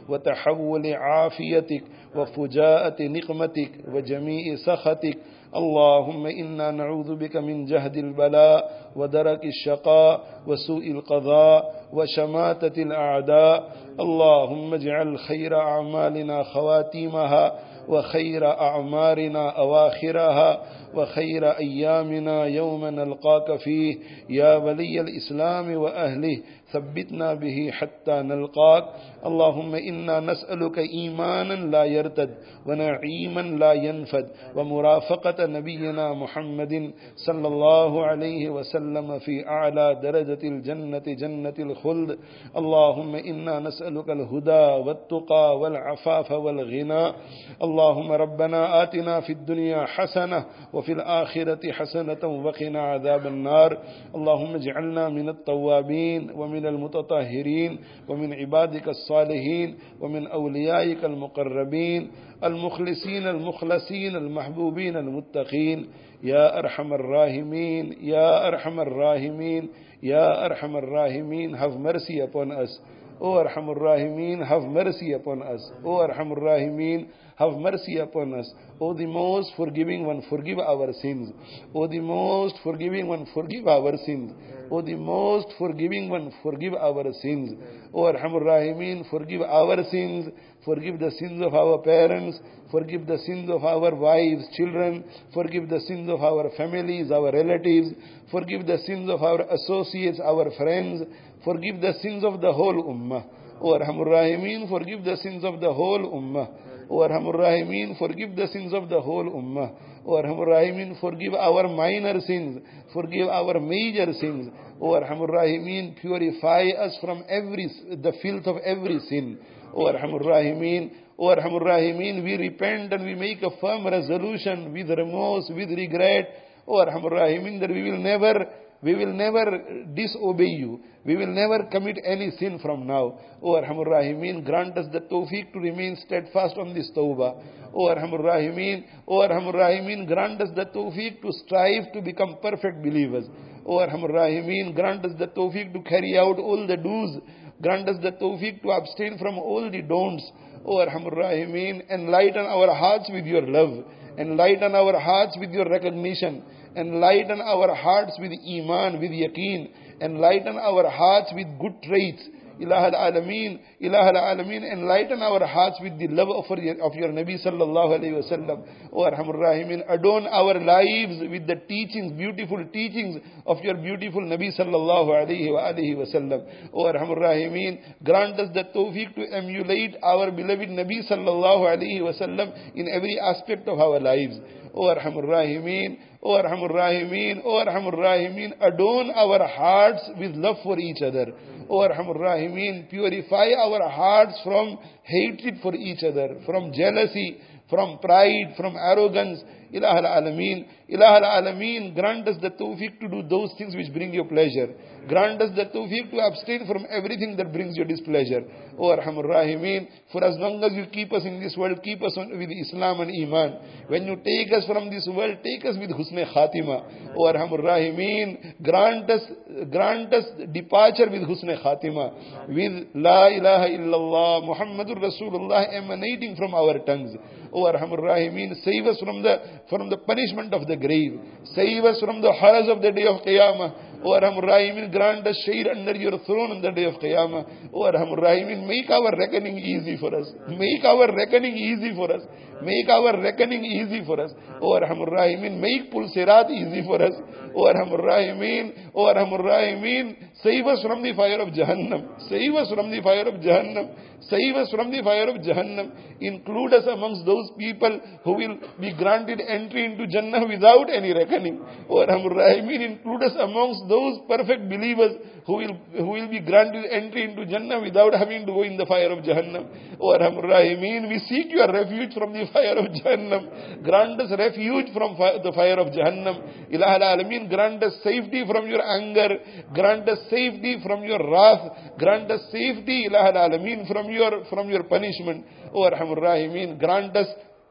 وتحول عافيتك وفجاءة نقمتك وجميع سخطك. اللهم إنا نعوذ بك من جهد البلاء ودرك الشقاء وسوء القضاء وشماتة الأعداء. اللهم اجعل خير أعمالنا خواتيمها وخير أعمارنا أواخرها وخير أيامنا يوم نلقاك فيه يا ولي الإسلام وأهله، ثبتنا به حتى نلقاك. اللهم إنا نسألك إيمانا لا يرتد ونعيما لا ينفد ومرافقة نبينا محمد صلى الله عليه وسلم في أعلى درجة الجنة جنة الخلد. اللهم إنا نسألك الهدى والتقى والعفاف والغنى. اللهم ربنا آتنا في الدنيا حسنة وفي الآخرة حسنة وقنا عذاب النار. اللهم اجعلنا من التوابين ومن المتطهرين ومن عبادك الصالحين ومن أوليائك المقربين المخلصين المخلصين المحبوبين المتقين يا أرحم الراحمين يا أرحم الراحمين يا أرحم الراحمين. Have mercy upon us. O Arhamur Rahimeen, have mercy upon us. O Arhamur Rahimeen, have mercy upon us. O the most forgiving one, forgive our sins. O the most forgiving one, forgive our sins. O the most forgiving one, forgive our sins. O Arhamur Rahimeen, forgive our sins. Forgive the sins of our parents. Forgive the sins of our wives, children. Forgive the sins of our families, our relatives. Forgive the sins of our associates, our friends. Forgive the sins of the whole ummah. O Arhamur Rahimeen, forgive the sins of the whole ummah. O Arhamur Rahimeen, forgive the sins of the whole ummah. O Arhamur Rahimeen, forgive our minor sins. Forgive our major sins. O Arhamur Rahimeen, purify us from every the filth of every sin. O Arhamur Rahimeen, O Arhamur Rahimeen, we repent and we make a firm resolution with remorse, with regret. O Arhamur Rahimeen, that we will never We will never disobey you. We will never commit any sin from now. O Arhamur Rahimeen, grant us the tawfiq to remain steadfast on this tawbah. O Arhamur Rahimeen, O Arhamur Rahimeen, grant us the tawfiq to strive to become perfect believers. O Arhamur Rahimeen, grant us the tawfiq to carry out all the do's. Grant us the tawfiq to abstain from all the don'ts. O Arhamur Rahimeen, enlighten our hearts with your love. Enlighten our hearts with your recognition. Enlighten our hearts with iman, with yaqeen. Enlighten our hearts with good traits. Ilah al-Alameen, Ilah al-Alameen, enlighten our hearts with the love of your, of your Nabi sallallahu alayhi wa sallam. O Arhamur Rahimeen, adorn our lives with the teachings, beautiful teachings of your beautiful Nabi sallallahu alayhi wa alihi wa sallam. O Arhamur Rahimeen, grant us the tawfiq to emulate our beloved Nabi sallallahu alayhi wa sallam in every aspect of our lives. O Arhamur Rahimeen, O Arhamur Rahimeen, O Arhamur Rahimeen, adorn our hearts with love for each other. O Arhamur Rahimeen, purify our hearts from hatred for each other, from jealousy, from pride, from arrogance. Ilah al-Alameen, Ilah al-Alameen, grant us the tawfiq to do those things which bring you pleasure. Grant us the tawfiq to abstain from everything that brings you displeasure. O Arhamur Rahimeen, for as long as you keep us in this world, keep us on, with Islam and Iman. When you take us from this world, take us with Husn Khatima. O Arhamur Rahimeen, grant us, grant us departure with Husn Khatima, with La ilaha illallah, Muhammadur Rasulullah emanating from our tongues. O Arhamur Rahimeen, save us from the from the punishment of the grave. Save us from the horrors of the day of Qiyamah. O Arhamur Rahimeen, grant us shade under your throne on the day of Qiyamah. O Arhamur Rahimeen, make our reckoning easy for us. Make our reckoning easy for us. Make our reckoning easy for us. O Arhamur Rahimeen, make Pul Sirat easy for us. O Arhamur Rahimeen, O Arhamur Rahimeen, save us from the fire of Jahannam. Save us from the fire of Jahannam. Save us from the fire of Jahannam. Include us amongst those people who will be granted entry into Jannah without any reckoning. O Arhamur Rahimeen, include us amongst those perfect believers who will who will be granted entry into Jannah without having to go in the fire of Jahannam. O Arhamur Rahimeen, we seek your refuge from the fire of Jahannam. Grant us refuge from fi- the fire of Jahannam. Ilah al-Alameen, grant us safety from your anger. Grant us safety from your wrath. Grant us safety, Ilah al-Alameen, from your from your punishment. O Arhamur Rahimeen, grant us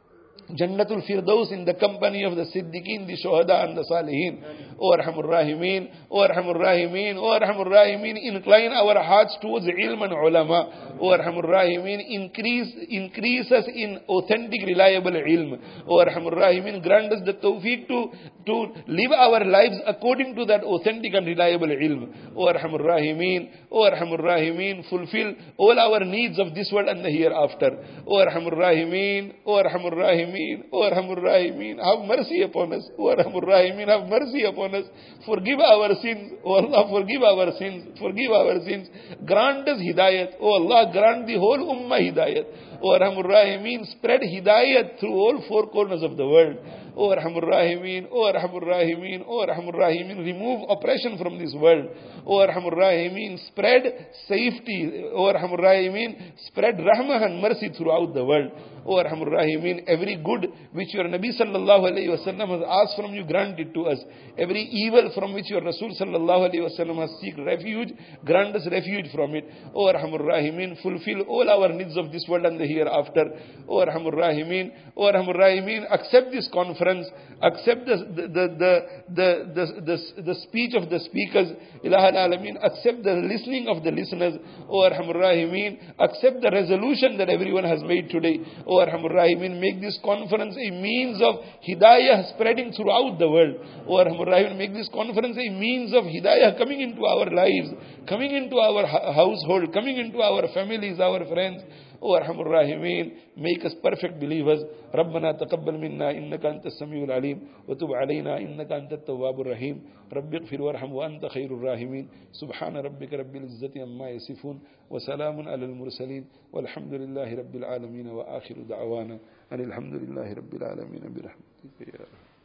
Jannatul Firdaus in the company of the Siddiqeen, the Shuhada and the Salihin. O Arhamur Rahimin, O Arhamur Rahimin, O Arhamur Rahimin, incline our hearts towards ilm and ulama. O Arhamur Rahimin, increase, increase us in authentic, reliable ilm. O Arhamur Rahimin, grant us the tawfiq to, to live our lives according to that authentic and reliable ilm. O Arhamur Rahimin, O Arhamur Rahimin, fulfill all our needs of this world and the hereafter. O Arhamur Rahimin, O Arhamur Rahimin, O Arhamur Rahimin, have mercy upon us. O Arhamur Rahimin, have mercy upon us. Forgive our sins. O Allah, forgive our sins. Forgive our sins. Grant us hidayat. O Allah, grant the whole ummah hidayat. O Arhamur Rahimin, spread hidayat through all four corners of the world. O Arhamur Rahimin, O Arhamur Rahimin, O Arhamur Rahimin, remove oppression from this world. O Arhamur Rahimin, spread safety. O Arhamur Rahimin, spread rahmah and mercy throughout the world. O Arhamur Rahimin, every good which your Nabi sallallahu alayhi wa sallam has asked from you, grant it to us. Every evil from which your Rasul sallallahu alayhi wa sallam has seek refuge, grant us refuge from it. O Arhamur Rahimin, fulfill all our needs of this world and the hereafter. O Arhamur Rahimin, O Arhamur Rahimin, accept this conference, accept the the the the the, the, the speech of the speakers, Ilahal Alameen, accept the listening of the listeners. O Arhamur Rahimin, accept the resolution that everyone has made today. O Arhamur Rahimin, make this conference a means of hidayah spreading throughout the world. O Arhamur Rahimin, make this conference a means of hidayah coming into our lives, coming into our household, coming into our families, our friends. O Arhamur Rahimin, make us perfect believers. ربنا تقبل منا إنك أنت السميع العليم وتب علينا إنك أنت التواب الرحيم رب اغفر وارحم وأنت خير الراحمين سبحان ربك رب العزة عما يصفون وسلام على المرسلين والحمد لله رب العالمين وآخر دعوانا أن الحمد لله رب العالمين برحمتك يا رب.